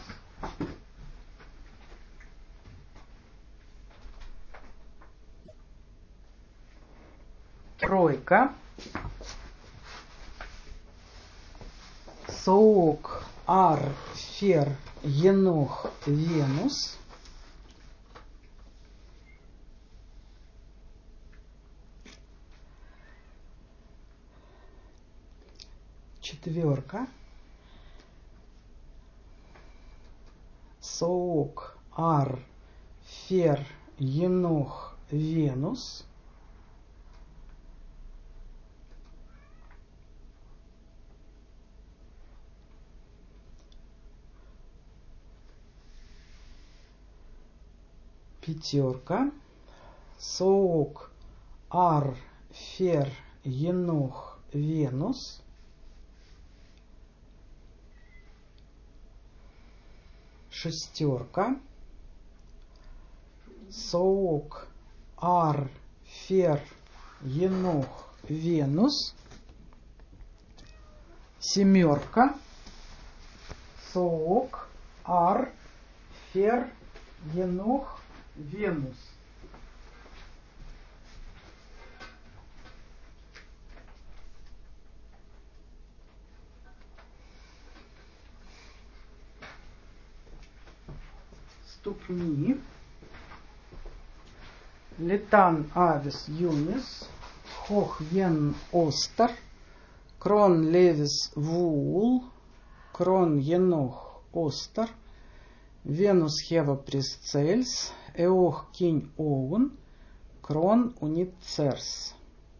Тройка. Соок, Ар, Фер, Енох, Венус. Четверка. Соок, Ар, Фер, Енох, Венус. Пятерка. Соок, Ар, Фер, Енох, Венус. Шестерка. Соок, Ар, Фер, Енох, Венус. Семерка. Соок, Ар, Фер, Енох, Венус. Ступни. Летан, Авис, Юнис. Хох, Йен, Остер. Крон, Левис, Вуул. Крон, Енох, Остер. Венус, Хева, Присцельс. Эох, Кинь, Оун. Крон, Унит, Церс.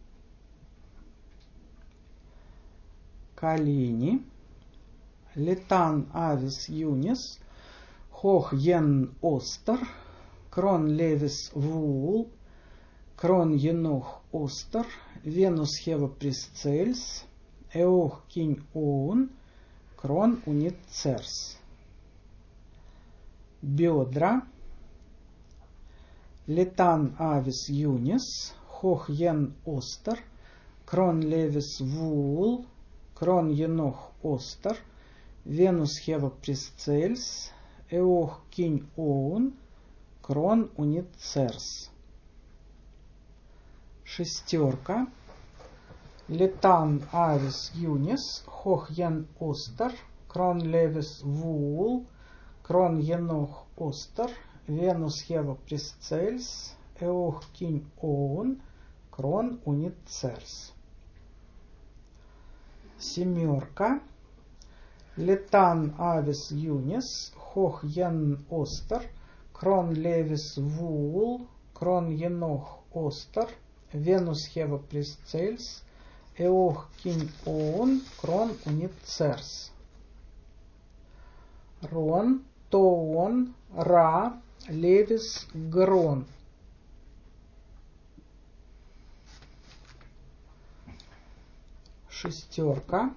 Колени. Летан, Авис, Юнис. Хох, Йен, Остер. Крон, Левис, Вуул. Крон, Енох, Остер. Венус, Хева, Присцельс. Эох, Кинь, Оун. Крон, Унит, Церс. бедра, летан авис юнис, хох йен остер, крон левис вул, крон енох остер, венус хева присцельс, эох кинь оун, крон унит церс. Шестерка. Летан авис юнис, хох йен остер, крон левис вул, крон енох остер, венус хева присцельс, эох кинь оун, крон унит церс. Семерка. Летан авис юнис, хох йен остер, крон левис вул, крон енох остер, венус хева присцельс, эох кинь оун, крон унит церс. Рон, тоон, ра, левис, грон. Шестерка.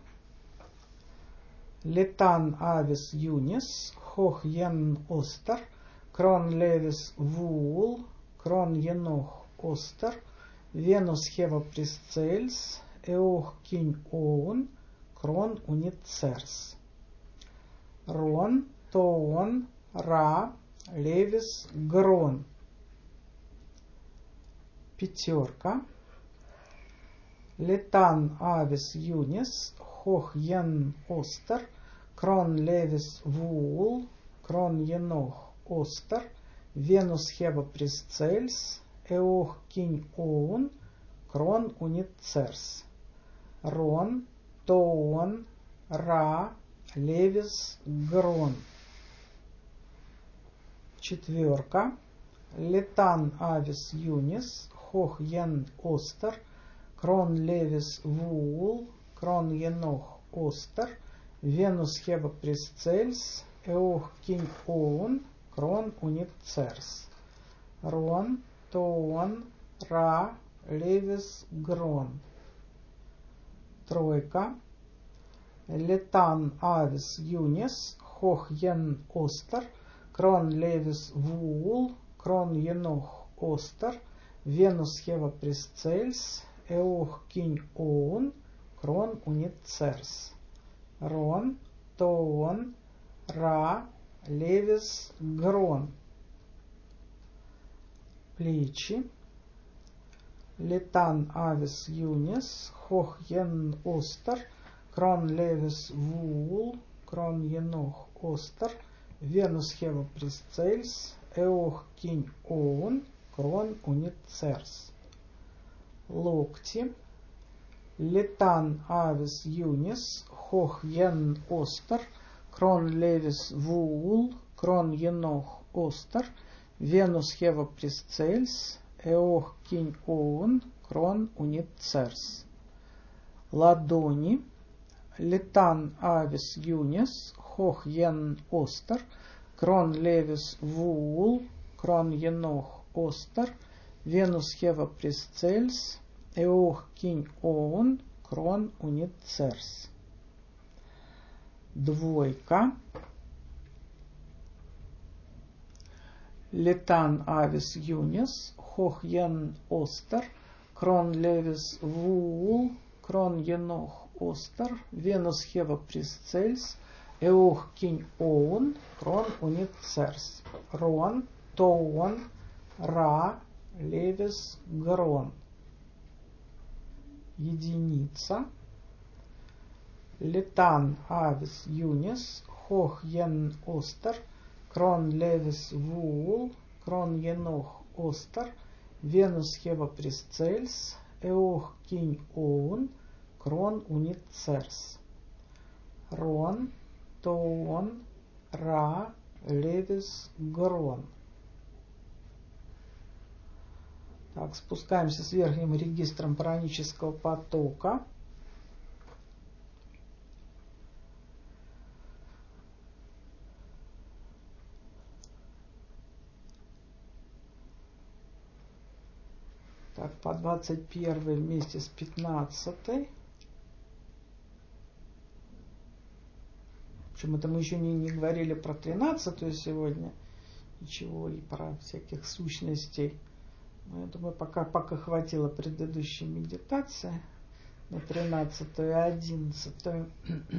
Летан авис юнис, хох йен остер, крон левис вул, крон енох остер, венус хева присцельс, эох кинь оун, крон унит церс. Рон, тоон, ра, левис, грон. Пятерка. Летан авис юнис, хох йен остер, крон левис вул, крон енох остер, венус хева присцельс, эох кинь оун, крон унит церс. Рон, тоон, ра, левис, грон. Четверка. Летан авис юнис, хох йен остер, крон левис вул, крон енох остер, венус хева присцельс, эох кинь оун, крон унит церс. Рон, тоон, ра, левис, грон. Тройка. Летан авис юнис, хох йен остер, крон левис вул, крон енох остер, венус хева присцельс, эох кинь оун, крон унит церс. Рон, тоон, ра, левис, грон. Плечи. Летан авис юнис, хох йен остер, крон левис вул, крон енох остер, венус хева присцельс, эох кинь оун, крон унит церс. Локти. Летан авис юнис, хох йен остер, крон левис вул, крон енох остер, венус хева присцельс, эох кинь оун, крон унит церс. Ладони. Летан авис юнис, хох йен остер, крон левис вул, крон енох остер, венус хева присцельс, эох кинь оун, крон унит церс. Двойка. Летан авис юнис, хох йен остер, крон левис вул, крон енох остер, венус хева присцельс, эох кинь оун, крон унит церс. Рон, тоон, ра, левис, грон. Единица. Летан авис юнис, хох йен остер, крон левис вул, крон енох остер, венус хева присцельс, эох кинь оун, крон унит церс. Рон, тоон, ра, левис, грон. Так, спускаемся с верхним регистром пранического потока. Так, по двадцать первой вместе с пятнадцатой. Почему-то мы еще не, не говорили про тринадцатую сегодня. ничего и про всяких сущностей. Но я думаю, пока, пока хватило предыдущей медитации на тринадцатую и одиннадцатую.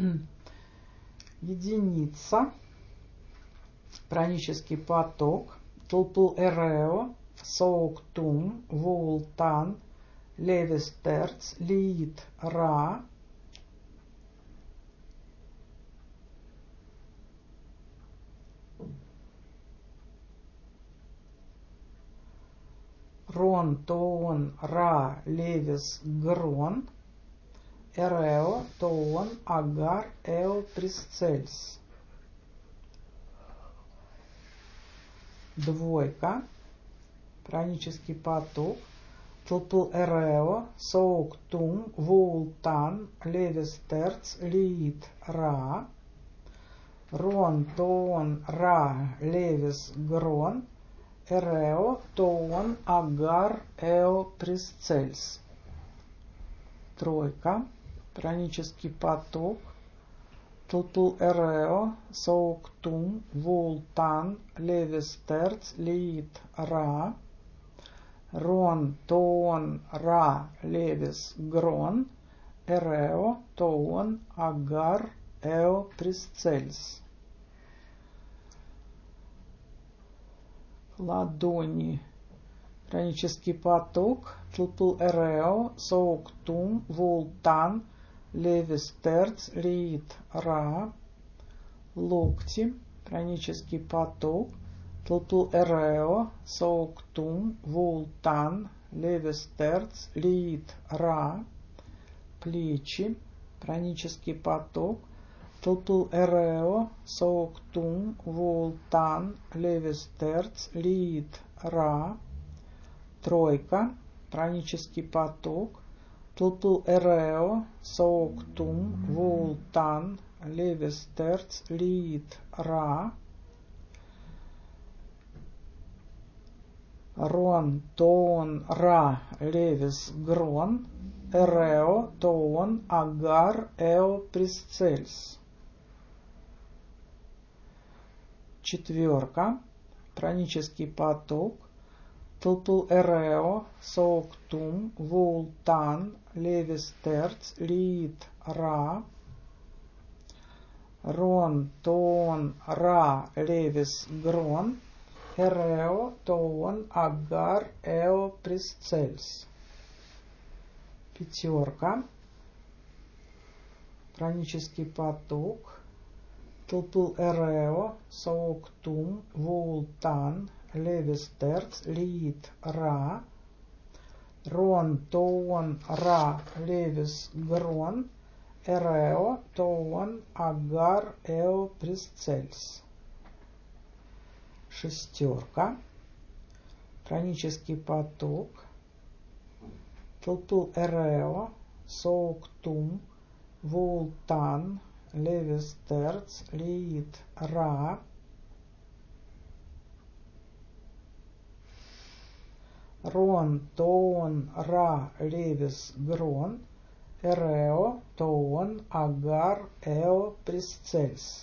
Единица. Пранический поток. Тулпул эрео, соуктум, вултан, левистерц, лиит, ра. Рон, тоон, ра, левис, грон. Эрео, тоон, агар, эо, присцельс. Двойка. Пранический поток. Тулпул эрео, соуктум, вултан, левистерц, лиит, ра. Рон, тоон, ра, левис, грон. Эрео, тоон, агар, эо, присцельс. Тройка. Пранический поток. Тулпул эрео, соуктум, вултан, левистерц, лиит, ра. Рон, тоон, ра, левис, грон. Эрео, тоон, агар, эо, присцельс. Ладони. Пранический поток. Тулпул эрео, соуктум, вултан, левистерц, лиит, ра. Локти. Пранический поток. Тулпул эрео, соуктум, вултан, левистерц, лиит, ра. Плечи. Пранический поток. Тулпул эрео, соуктум, вултан, левистерц, лиит, ра. Тройка. Пранический поток. Тулпул эрео, соуктум, вултан, левистерц, лиит, ра. Рон, тоон, ра, левис, грон. Эрео, тоон, агар, эо, присцельс. Четверка. Пранический поток. Тулпул эрео, соуктум, вултан, левистерц, лиит, ра. Рон, тоон, ра, левис, грон. Эрео, тоон, агар, эо, присцельс. Пятерка. Пранический поток. Тулпул эрео, соуктум, вултан, левистерц, лиит, ра. Рон, тоон, ра, левис, грон. Эрео, тоон, агар, эо, присцельс. Шестерка. Пранический поток. Тулпул эрео, соуктум, вултан, левистерц, лиит, ра. Рон, тоон, ра, левис, грон. Эрео, тоон, агар, эо, присцельс.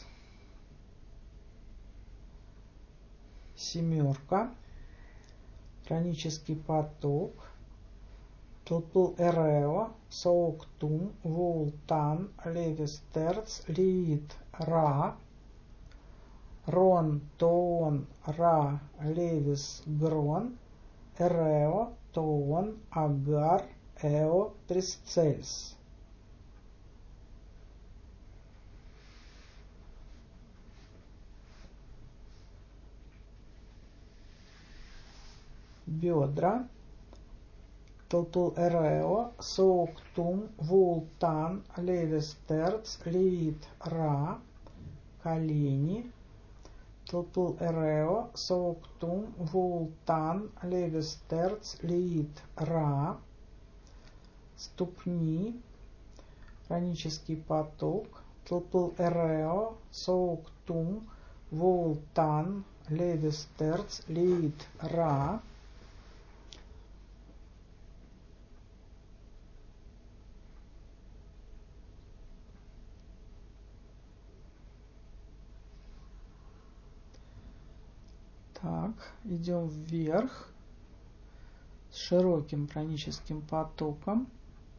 Семерка. Пранический поток. Тулпул эрео, соуктум, вултан, левистерц, лиит, ра. Рон, тоон, ра, левис, грон. Эрео, тоон, агар, эо, присцельс. Бедра. Тулпул эрео, соуктум, вултан, левистерц, лиит, ра. Колени. Тулпул эрео, соуктум, вултан, левистерц, лиит, ра. Ступни. Пранический поток. Тулпул эрео, соуктум, вултан, левистерц, лиит, ра. Так, идем вверх с широким праническим потоком.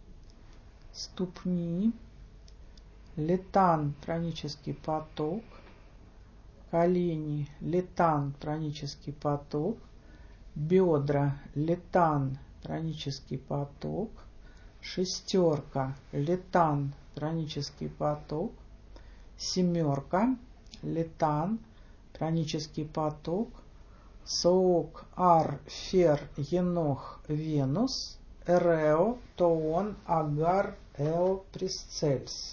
Ступни, летан, пранический поток, колени, летан, пранический поток, бедра, летан, пранический поток, шестерка, летан, пранический поток, семерка, летан, пранический поток, соок, ар, фер, енох, венус, эрео, тоон, агар, эо, присцельс.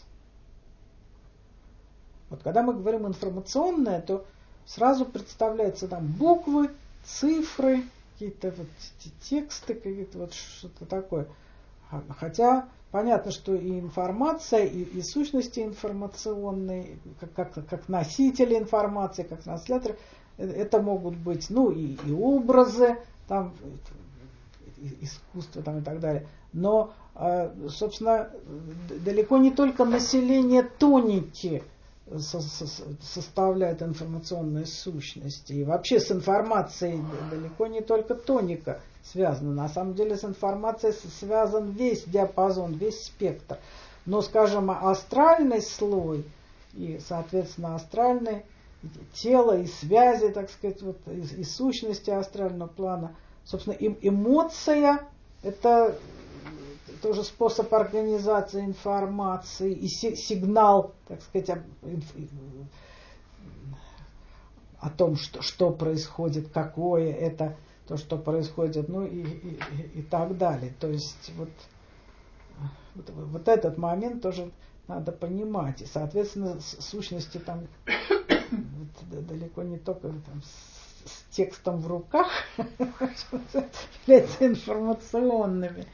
Вот когда мы говорим информационное, то сразу представляются там буквы, цифры, какие-то вот тексты, какие-то вот что-то такое. Хотя понятно, что и информация, и, и сущности информационные, как, как, как носители информации, как трансляторы, это могут быть, ну, и, и образы, там, искусство там, и так далее. Но, собственно, далеко не только население тоники составляет информационные сущности. И вообще с информацией далеко не только тоника связана. На самом деле с информацией связан весь диапазон, весь спектр. Но, скажем, астральный слой и, соответственно, астральное тело и связи, так сказать, вот, и, и сущности астрального плана, собственно, им эмоция – это тоже способ организации информации и сигнал, так сказать, о, о том, что, что происходит, какое это, то, что происходит, ну и, и, и так далее. То есть вот, вот, вот этот момент тоже надо понимать. И, соответственно, сущности там далеко не только там, с, с текстом в руках являются информационными.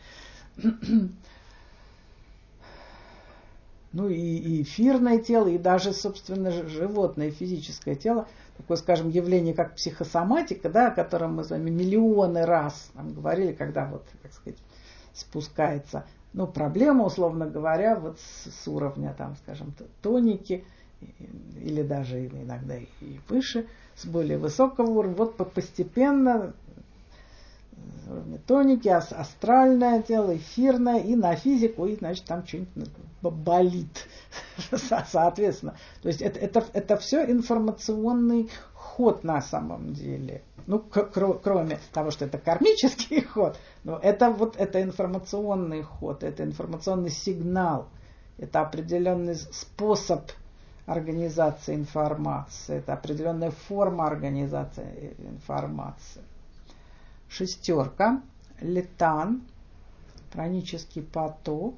Ну и, и эфирное тело, и даже, собственно, животное, физическое тело, такое, скажем, явление, как психосоматика, да, о котором мы с вами миллионы раз нам говорили, когда вот, так сказать, спускается, ну, проблема, условно говоря, вот с, с уровня, там, скажем, тоники, или даже иногда и выше, с более высокого уровня, вот постепенно тоники, астральное тело, эфирное, и на физику, и, значит, там что-нибудь болит, соответственно. То есть это, это, это все информационный ход на самом деле. Ну, кроме того, что это кармический ход, но это вот это информационный ход, это информационный сигнал, это определенный способ организации информации, это определенная форма организации информации. Шестерка, летан, пранический поток,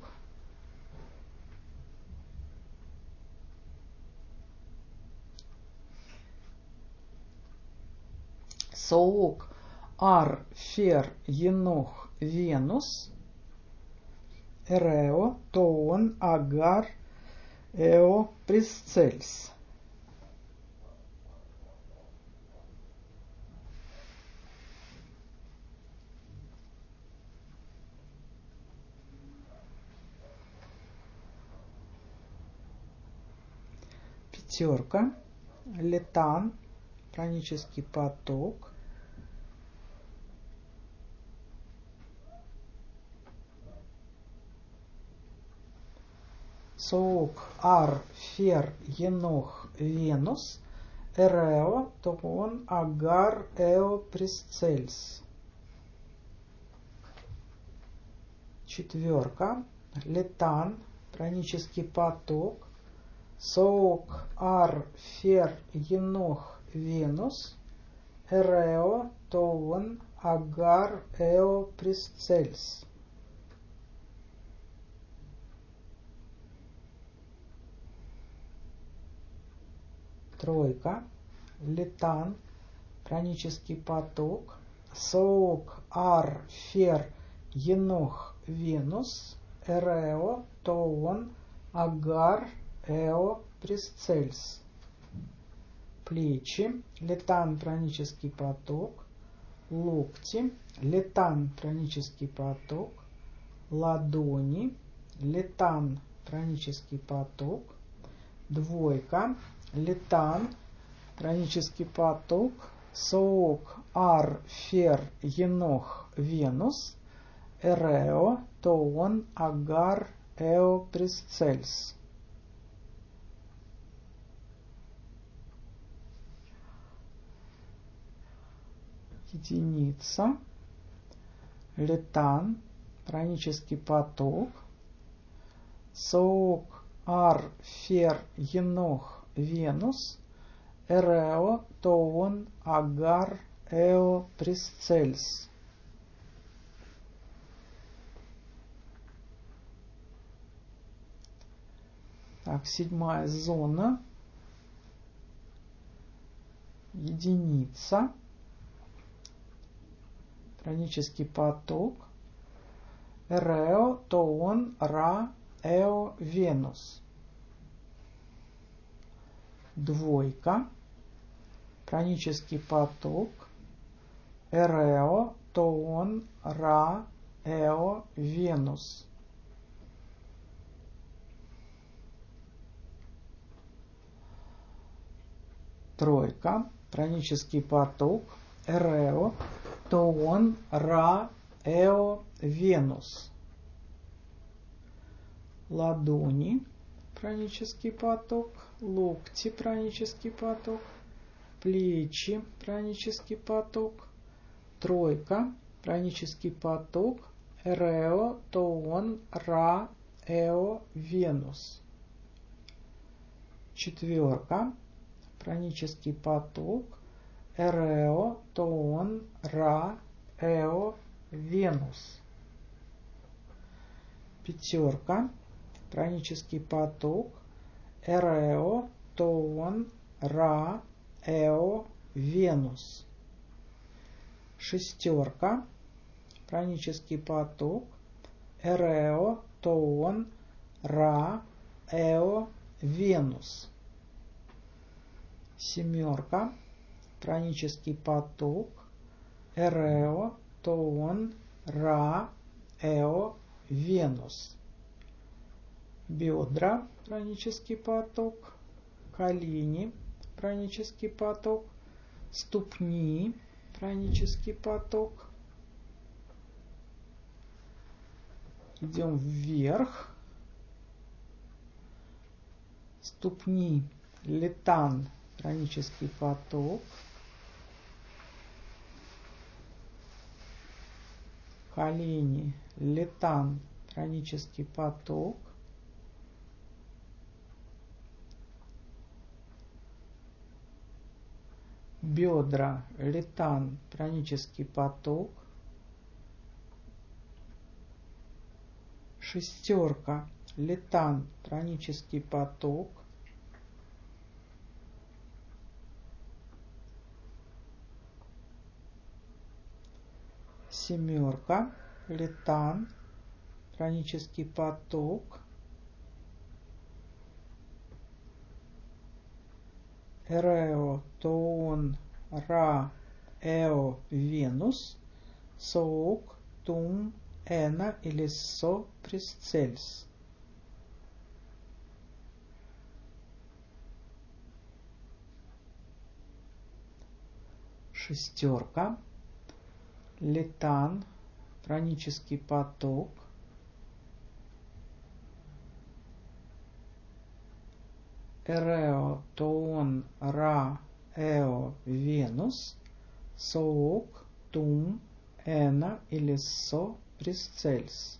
соок, ар, фер, енох, венус, эрео, тоон, агар, эо, присцельс. Пятерка, летан, пранический поток, соок, ар, фер, енох, венус, эрео, тоон, агар, эо, присцельс. Четверка, летан, пранический поток, соок, ар, фер, енох, венус, эрео, тоон, агар, эо, присцельс. Тройка, летан, пранический поток, соок, ар, фер, енох, венус, эрео, тоон, агар, эо, присцельс. Плечи, летан, пранический поток, локти, летан, пранический поток, ладони, летан, пранический поток, двойка, летан, пранический поток, соок, ар, фер, енох, Венус, эрео, тоон, агар, эо, пресцельс. Единица, летан, пранический поток, соок, ар, фер, енох, Венус, эрео, тоон, агар, эо, пресцельс. Так, седьмая зона, единица, пранический поток, эрео, тоон, ра, эо, Венус. Двойка, пранический поток, эрео, тоон, ра, эо, Венус. Тройка, пранический поток, эрео, тоон, ра, эо, Венус. Ладони, пранический поток, локти, пранический поток, плечи, пранический поток, тройка, пранический поток, эрео, тоон, ра, эо, Венус. Четверка, пранический поток, эрео, тоон, ра, эо, Венус. Пятерка, пранический поток, эрео, тоон, ра, эо, Венус. Шестерка, пранический поток, эрео, тоон, ра, эо, Венус. Семерка, пранический поток, эрео, тоон, ра, эо, Венус. Бедра, пранический поток, колени, пранический поток, ступни, пранический поток. Идем вверх. Ступни, летан, пранический поток. Колени, летан, пранический поток. Бедра, летан, пранический поток. Шестерка, летан, пранический поток. Семерка, летан, пранический поток. Эрео, тоон, ра, эо, Венус, соок, тум, эна или со, пресцельс. Шестерка, летан, пранический поток. Эрео, тоон, ра, эо, Венус, соок, тум, эна или со, пресцельс.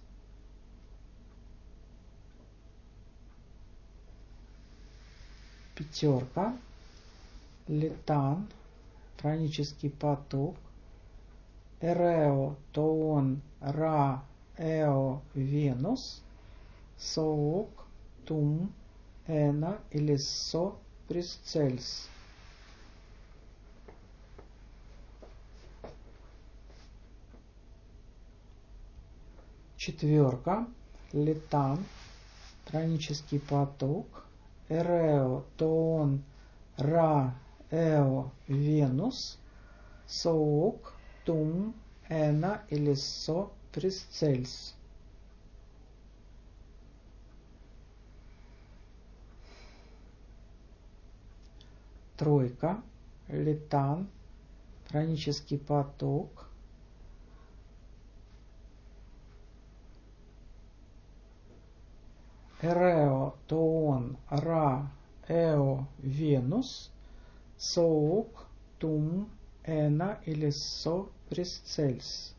Пятерка, летан, пранический поток. Эрео, тоон, ра, эо, Венус, соок, тум, эна или со, пресцельс. Четверка, летан, пранический поток. Эрео, тоон, ра, эо, Венус, соок, тум, эна или со, пресцельс. Тройка, летан, хронический поток. Эрео, Тоон, Ра, Эо, Венус, Соук, Тум, Эна или Со, Пресцельс.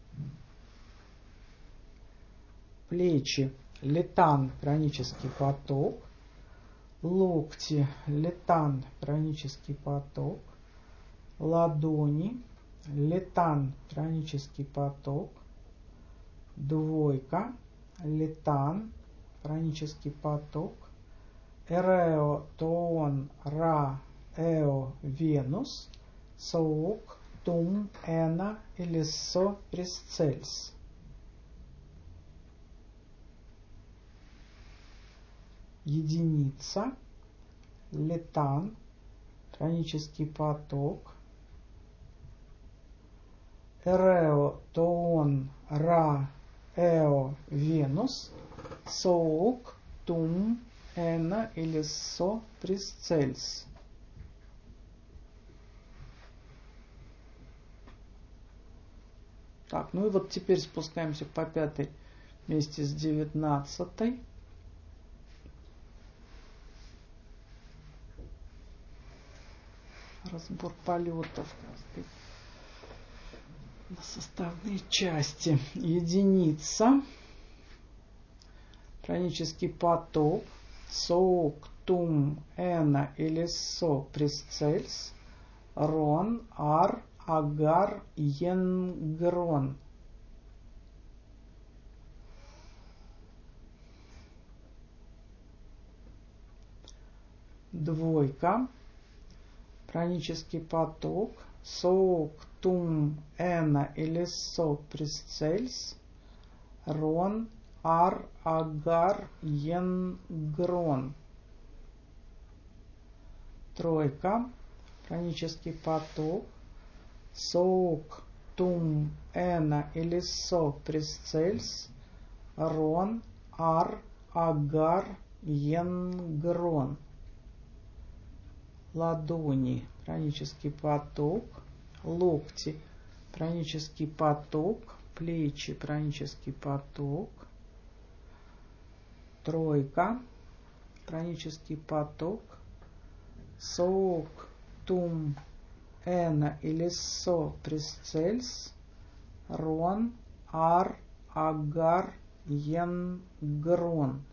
Плечи, Летан, хронический поток. Локти, Летан, хронический поток. Ладони, Летан, хронический поток. Двойка, Летан, хронический поток. Эрео, Тоон, Ра, Эо, Венус, Соук, Тум, Эна или Со, Пресцельс. Единица, Летан, хронический поток. Эрео, Тоон, Ра, Эо, Венус, Соук, Тум, Эна или Со, Пресцельс. Так, ну и вот теперь спускаемся по пятой вместе с девятнадцатой. Разбор полетов на составные части. Единица, хронический поток, Соук, Тум, Эна или Со, Пресцельс, Рон, Ар, Агар, Енгрон. Двойка, хронический поток, Соук, Тум, Эна или Со, Пресцельс, Рон, Ар, Агар, Енгрон. Тройка, хронический поток, Соук, Тум, Эна или Со, Пресцельс, Рон, Ар, Агар, Енгрон. Ладони, хронический поток. Локти, хронический поток. Плечи, хронический поток. Тройка, хронический поток. Соук, Тум, Эна или Со, Пресцельс, Рон, Ар, Агар, Енгрон.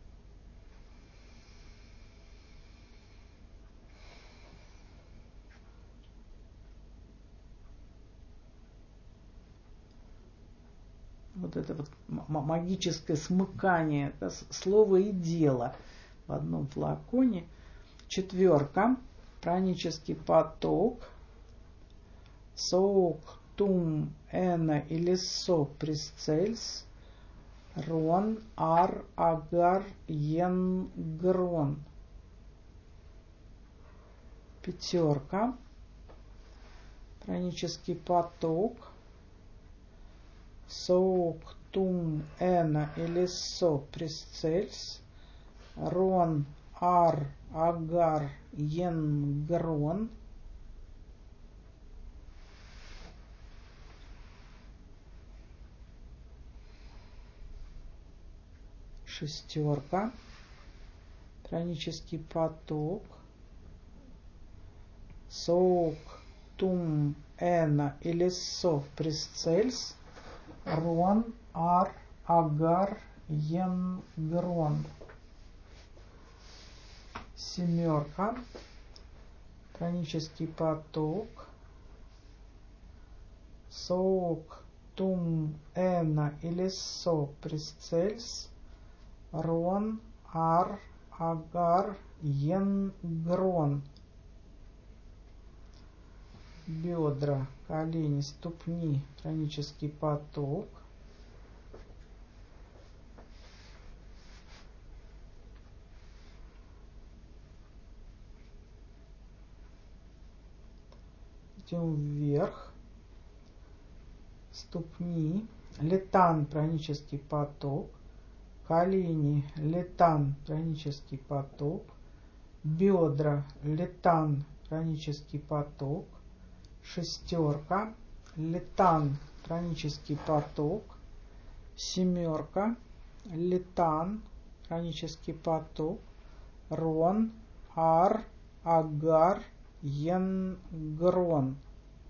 Вот это вот магическое смыкание, да, слова и дела в одном флаконе. Четверка, хронический поток, Соук, Тум, Эна или Со, Пресцельс, Рон, Ар, Агар, Енгрон. Пятерка, хронический поток, Соук, Тум, Эна или Со, Пресцельс, Рон, Ар, Агар, Енгрон. Шестерка, хронический поток, Соук, Тум, Эна или Со, Пресцельс, Рон, Ар, Агар, Енгрон. Семерка, хронический поток, Соук, Тум, Эна или Со, Пресцельс, Рон, Ар, Агар, Енгрон. Бедра, колени, ступни, хронический поток. Идем вверх. Ступни, Летан, хронический поток. Колени, Летан, хронический поток. Бедра, Летан, хронический поток. Шестерка. Летан. Хронический поток. Семерка. Летан. Хронический поток. Рон. Ар. Агар. Енгрон.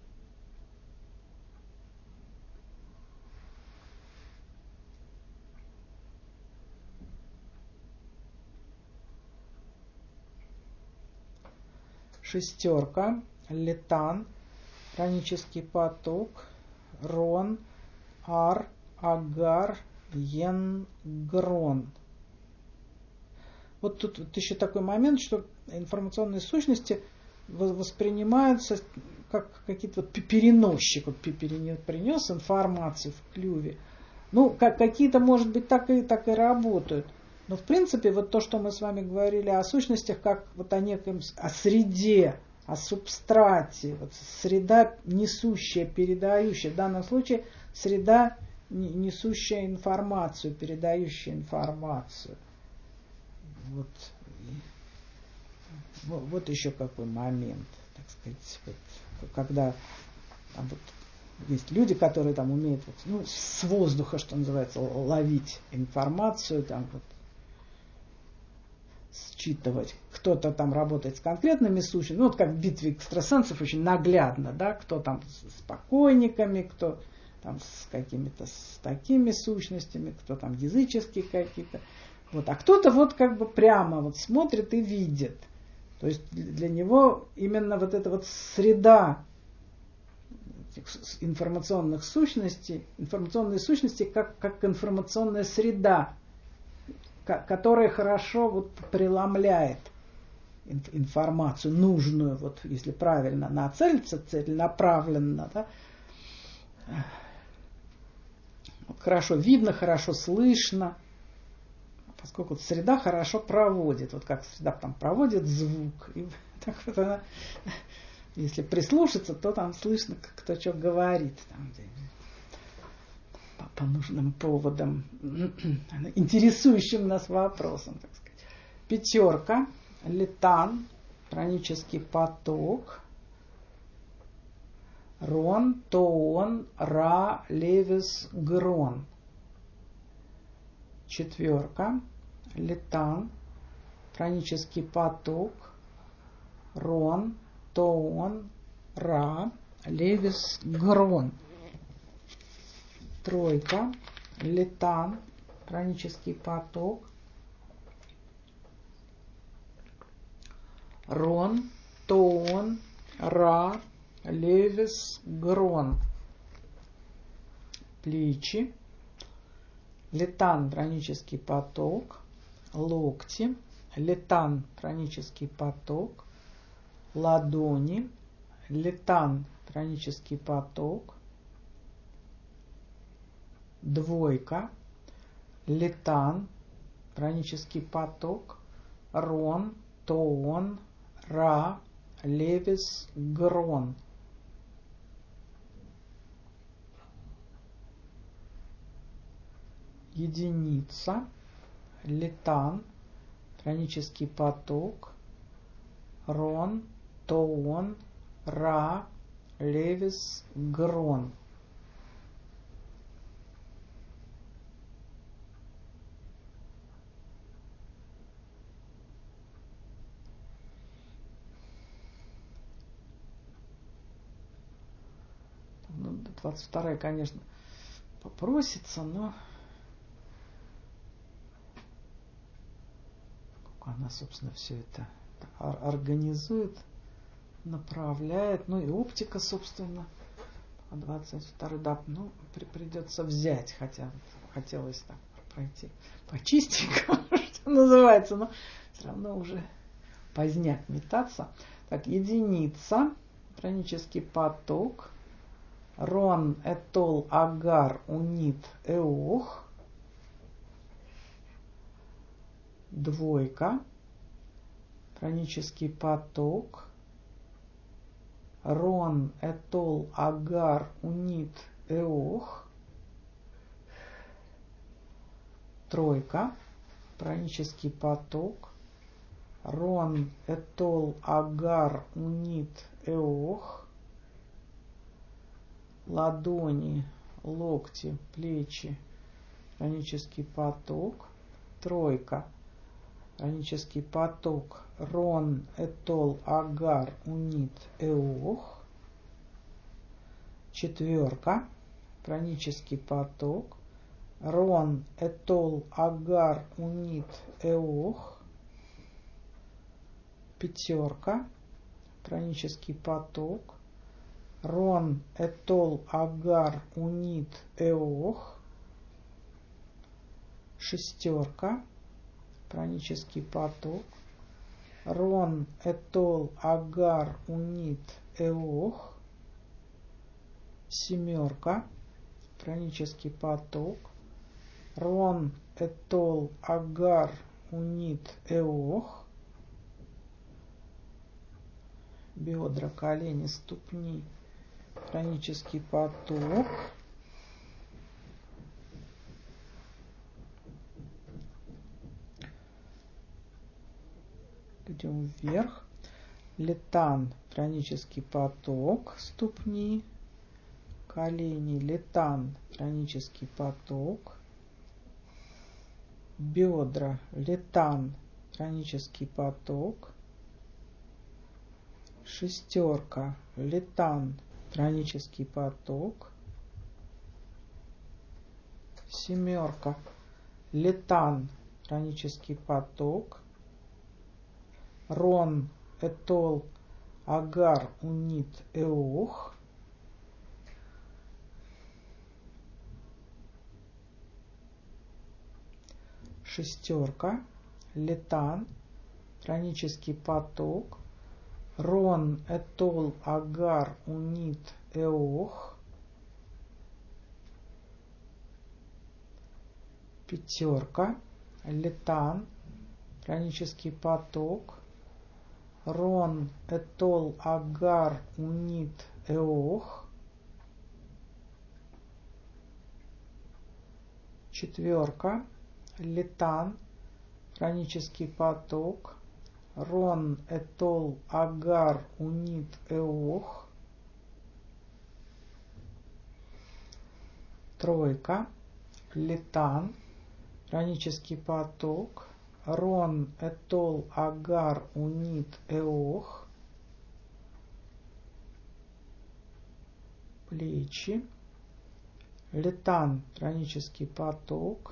Шестерка. Летан. Хронический поток. Рон. Ар. Агар. Енгрон. Вот тут вот еще такой момент, что информационные сущности воспринимаются как какие-то вот переносчик. Вот перенес информацию в клюве. Ну, как, какие-то, может быть, так и, так и работают. Но, в принципе, вот то, что мы с вами говорили о сущностях, как вот о неком, о среде, о субстрате, вот среда несущая, передающая, в данном случае среда несущая информацию, передающая информацию. Вот, вот еще какой момент, так сказать, вот, когда там вот есть люди, которые там умеют вот, ну, с воздуха, что называется, ловить информацию, там вот, считывать. Кто-то там работает с конкретными сущностями, ну вот как в битве экстрасенсов очень наглядно, да, кто там с покойниками, кто там с какими-то с такими сущностями, кто там языческие какие-то. Вот. А кто-то вот как бы прямо вот смотрит и видит. То есть для него именно вот эта вот среда информационных сущностей, информационные сущности как, как информационная среда, которая хорошо вот преломляет информацию нужную, вот если правильно нацелиться, целенаправленно, да, хорошо видно, хорошо слышно, поскольку вот среда хорошо проводит, вот как среда там проводит звук, и так вот она, если прислушаться, то там слышно, кто что говорит, там, по, по нужным поводам, интересующим нас вопросам, так сказать. Пятерка. Летан. Хронический поток. Рон, Тоон, Ра, Левис, Грон. Четверка. Летан. Хронический поток. Рон, Тоон, Ра, Левис, Грон. Тройка. Летан. Хронический поток. Рон, Тоон, Ра, Левис, Грон. Плечи. Летан. Хронический поток. Локти. Летан. Хронический поток. Ладони. Летан. Хронический поток. Двойка. Летан. Хронический поток. Рон, Тоон, Ра, Левис, Грон. Единица. Летан. Хронический поток. Рон, Тоон, Ра, Левис, Грон. Ну, двадцать вторая, конечно, попросится, но как она, собственно, все это организует, направляет, ну и оптика, собственно, двадцать второй, да, ну, при, придется взять, хотя вот хотелось так пройти почистенько, что называется, но все равно уже поздняк метаться. Так, единица, хронический поток. Рон, Этол, Агар, Унит, Эох. Двойка. Хронический поток. Рон, Этол, Агар, Унит, Эох. Тройка. Хронический поток. Рон, Этол, Агар, Унит, Эох. ладони, локти, плечи, хронический поток. Тройка. Хронический поток. Рон, этол, агар, унит, эох. Четверка. Хронический поток. Рон, этол, агар, унит, эох. Пятерка. Хронический поток. Рон, этол, агар, унит, эох. Шестерка. Хронический поток. Рон, этол, агар, унит, эох. Семерка. Хронический поток. Рон, этол, агар, унит, эох. Бедра, колени, ступни. Хронический поток. Идем вверх. Летан, хронический поток, ступни, колени, летан, хронический поток, бедра, летан, хронический поток, шестерка, летан, хронический поток, семерка, летан, хронический поток, рон, этол, агар, унит, эох. Шестерка, летан, хронический поток, рон, этол, агар, унит, эох. Пятерка, летан, хронический поток, рон, этол, агар, унит, эох. Четверка, летан, хронический поток, рон, этол, агар, унит, эох. Тройка, летан, хронический поток, рон, этол, агар, унит, эох. Плечи, летан, хронический поток,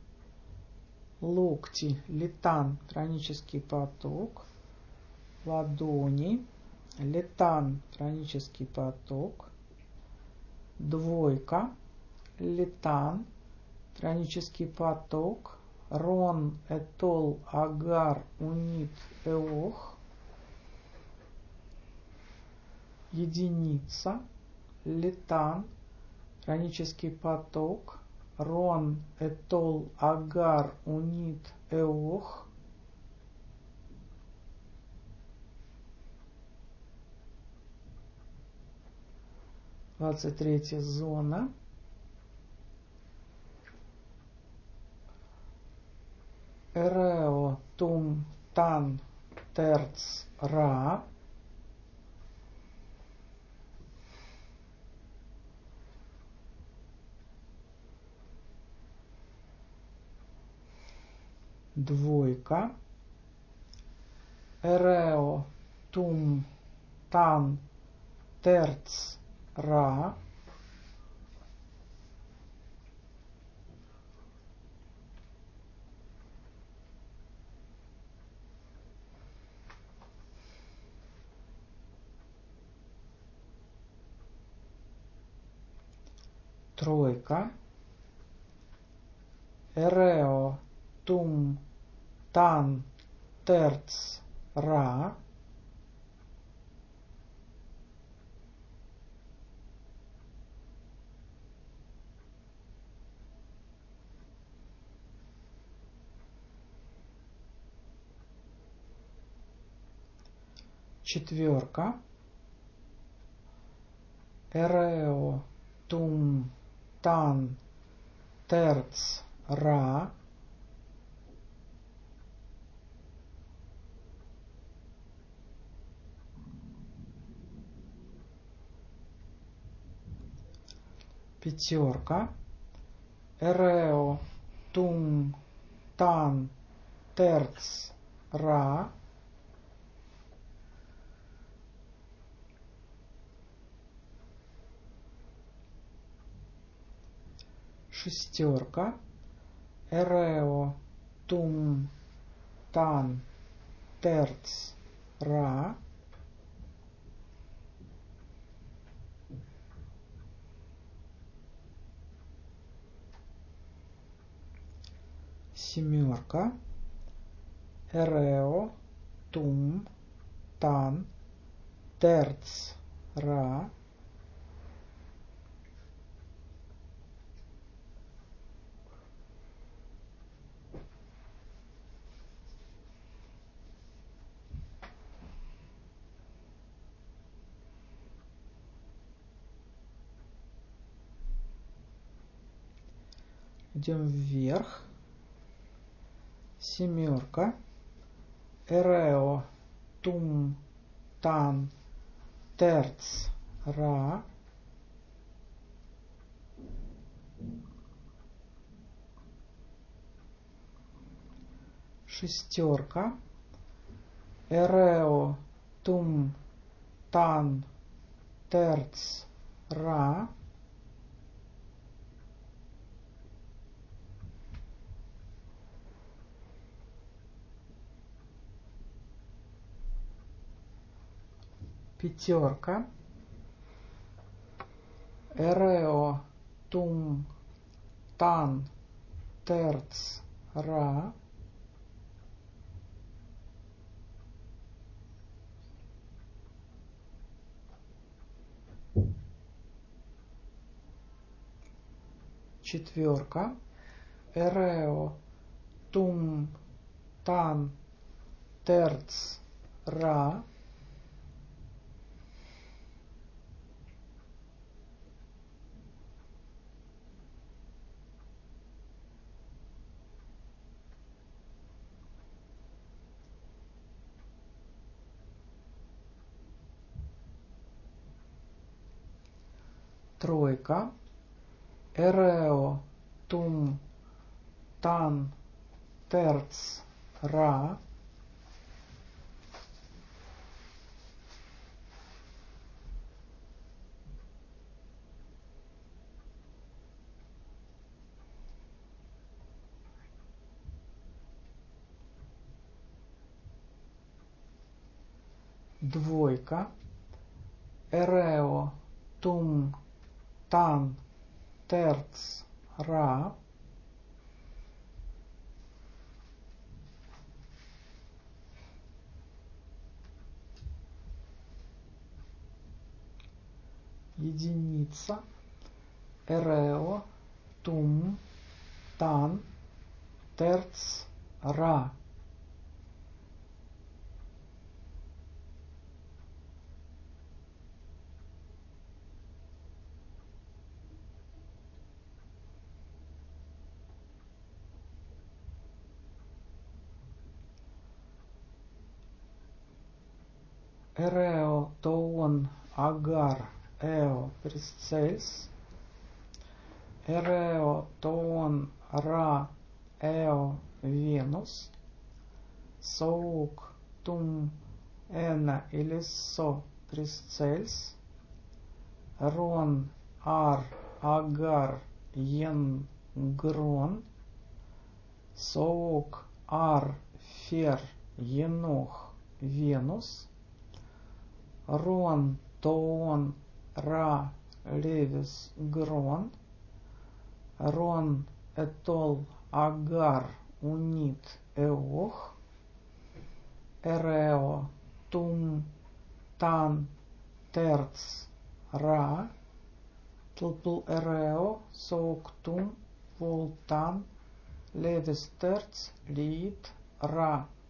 локти, летан, хронический поток, ладони, летан, хронический поток, двойка, летан, хронический поток, рон, этол, агар, унит, эох. Единица, летан, хронический поток, рон, этол, агар, унит, эох. Двадцать третья зона. Эрео, тум, тан, терц, ра. Двойка. Эрео, тум, тан, терц, ра. Тройка. Эрео, тум, тан, терц, ра. Четверка. Эрео, тум, тан, терц, ра. Пятерка. Эрео, тум, тан, терц, ра. Шестерка. Эрео, тум, тан, терц, ра. Семерка. Эрео, тум, тан, терц, ра. Идем вверх. Семерка. Эрео, тум, тан, терц, ра. Шестерка. Эрео, тум, тан, терц, ра. Пятерка. Эрео, тум, тан, терц, ра. Четверка. Эрео, тум, тан, терц, ра. Тройка. Эрео, тум, тан, терц, ра. Двойка. Эрео, тум, тан, терц, ра. Единица. Эрео, тум, тан, терц, ра. Эрео, тоон, агар, эо, присцельс. Эрео, тоон, ра, эо, Венус. Соук, тум, эна или со, присцельс. Рон, ар, агар, ен, грон. Соук, ар, фер, енох, Венус. Рон, тоон, ра, левис, грон. Рон, этол, агар, унит, эох. Эрео, тум, тан, терц, ра. Тлпл эрео, соук тум, вол тан, левис терц, лиит, ра.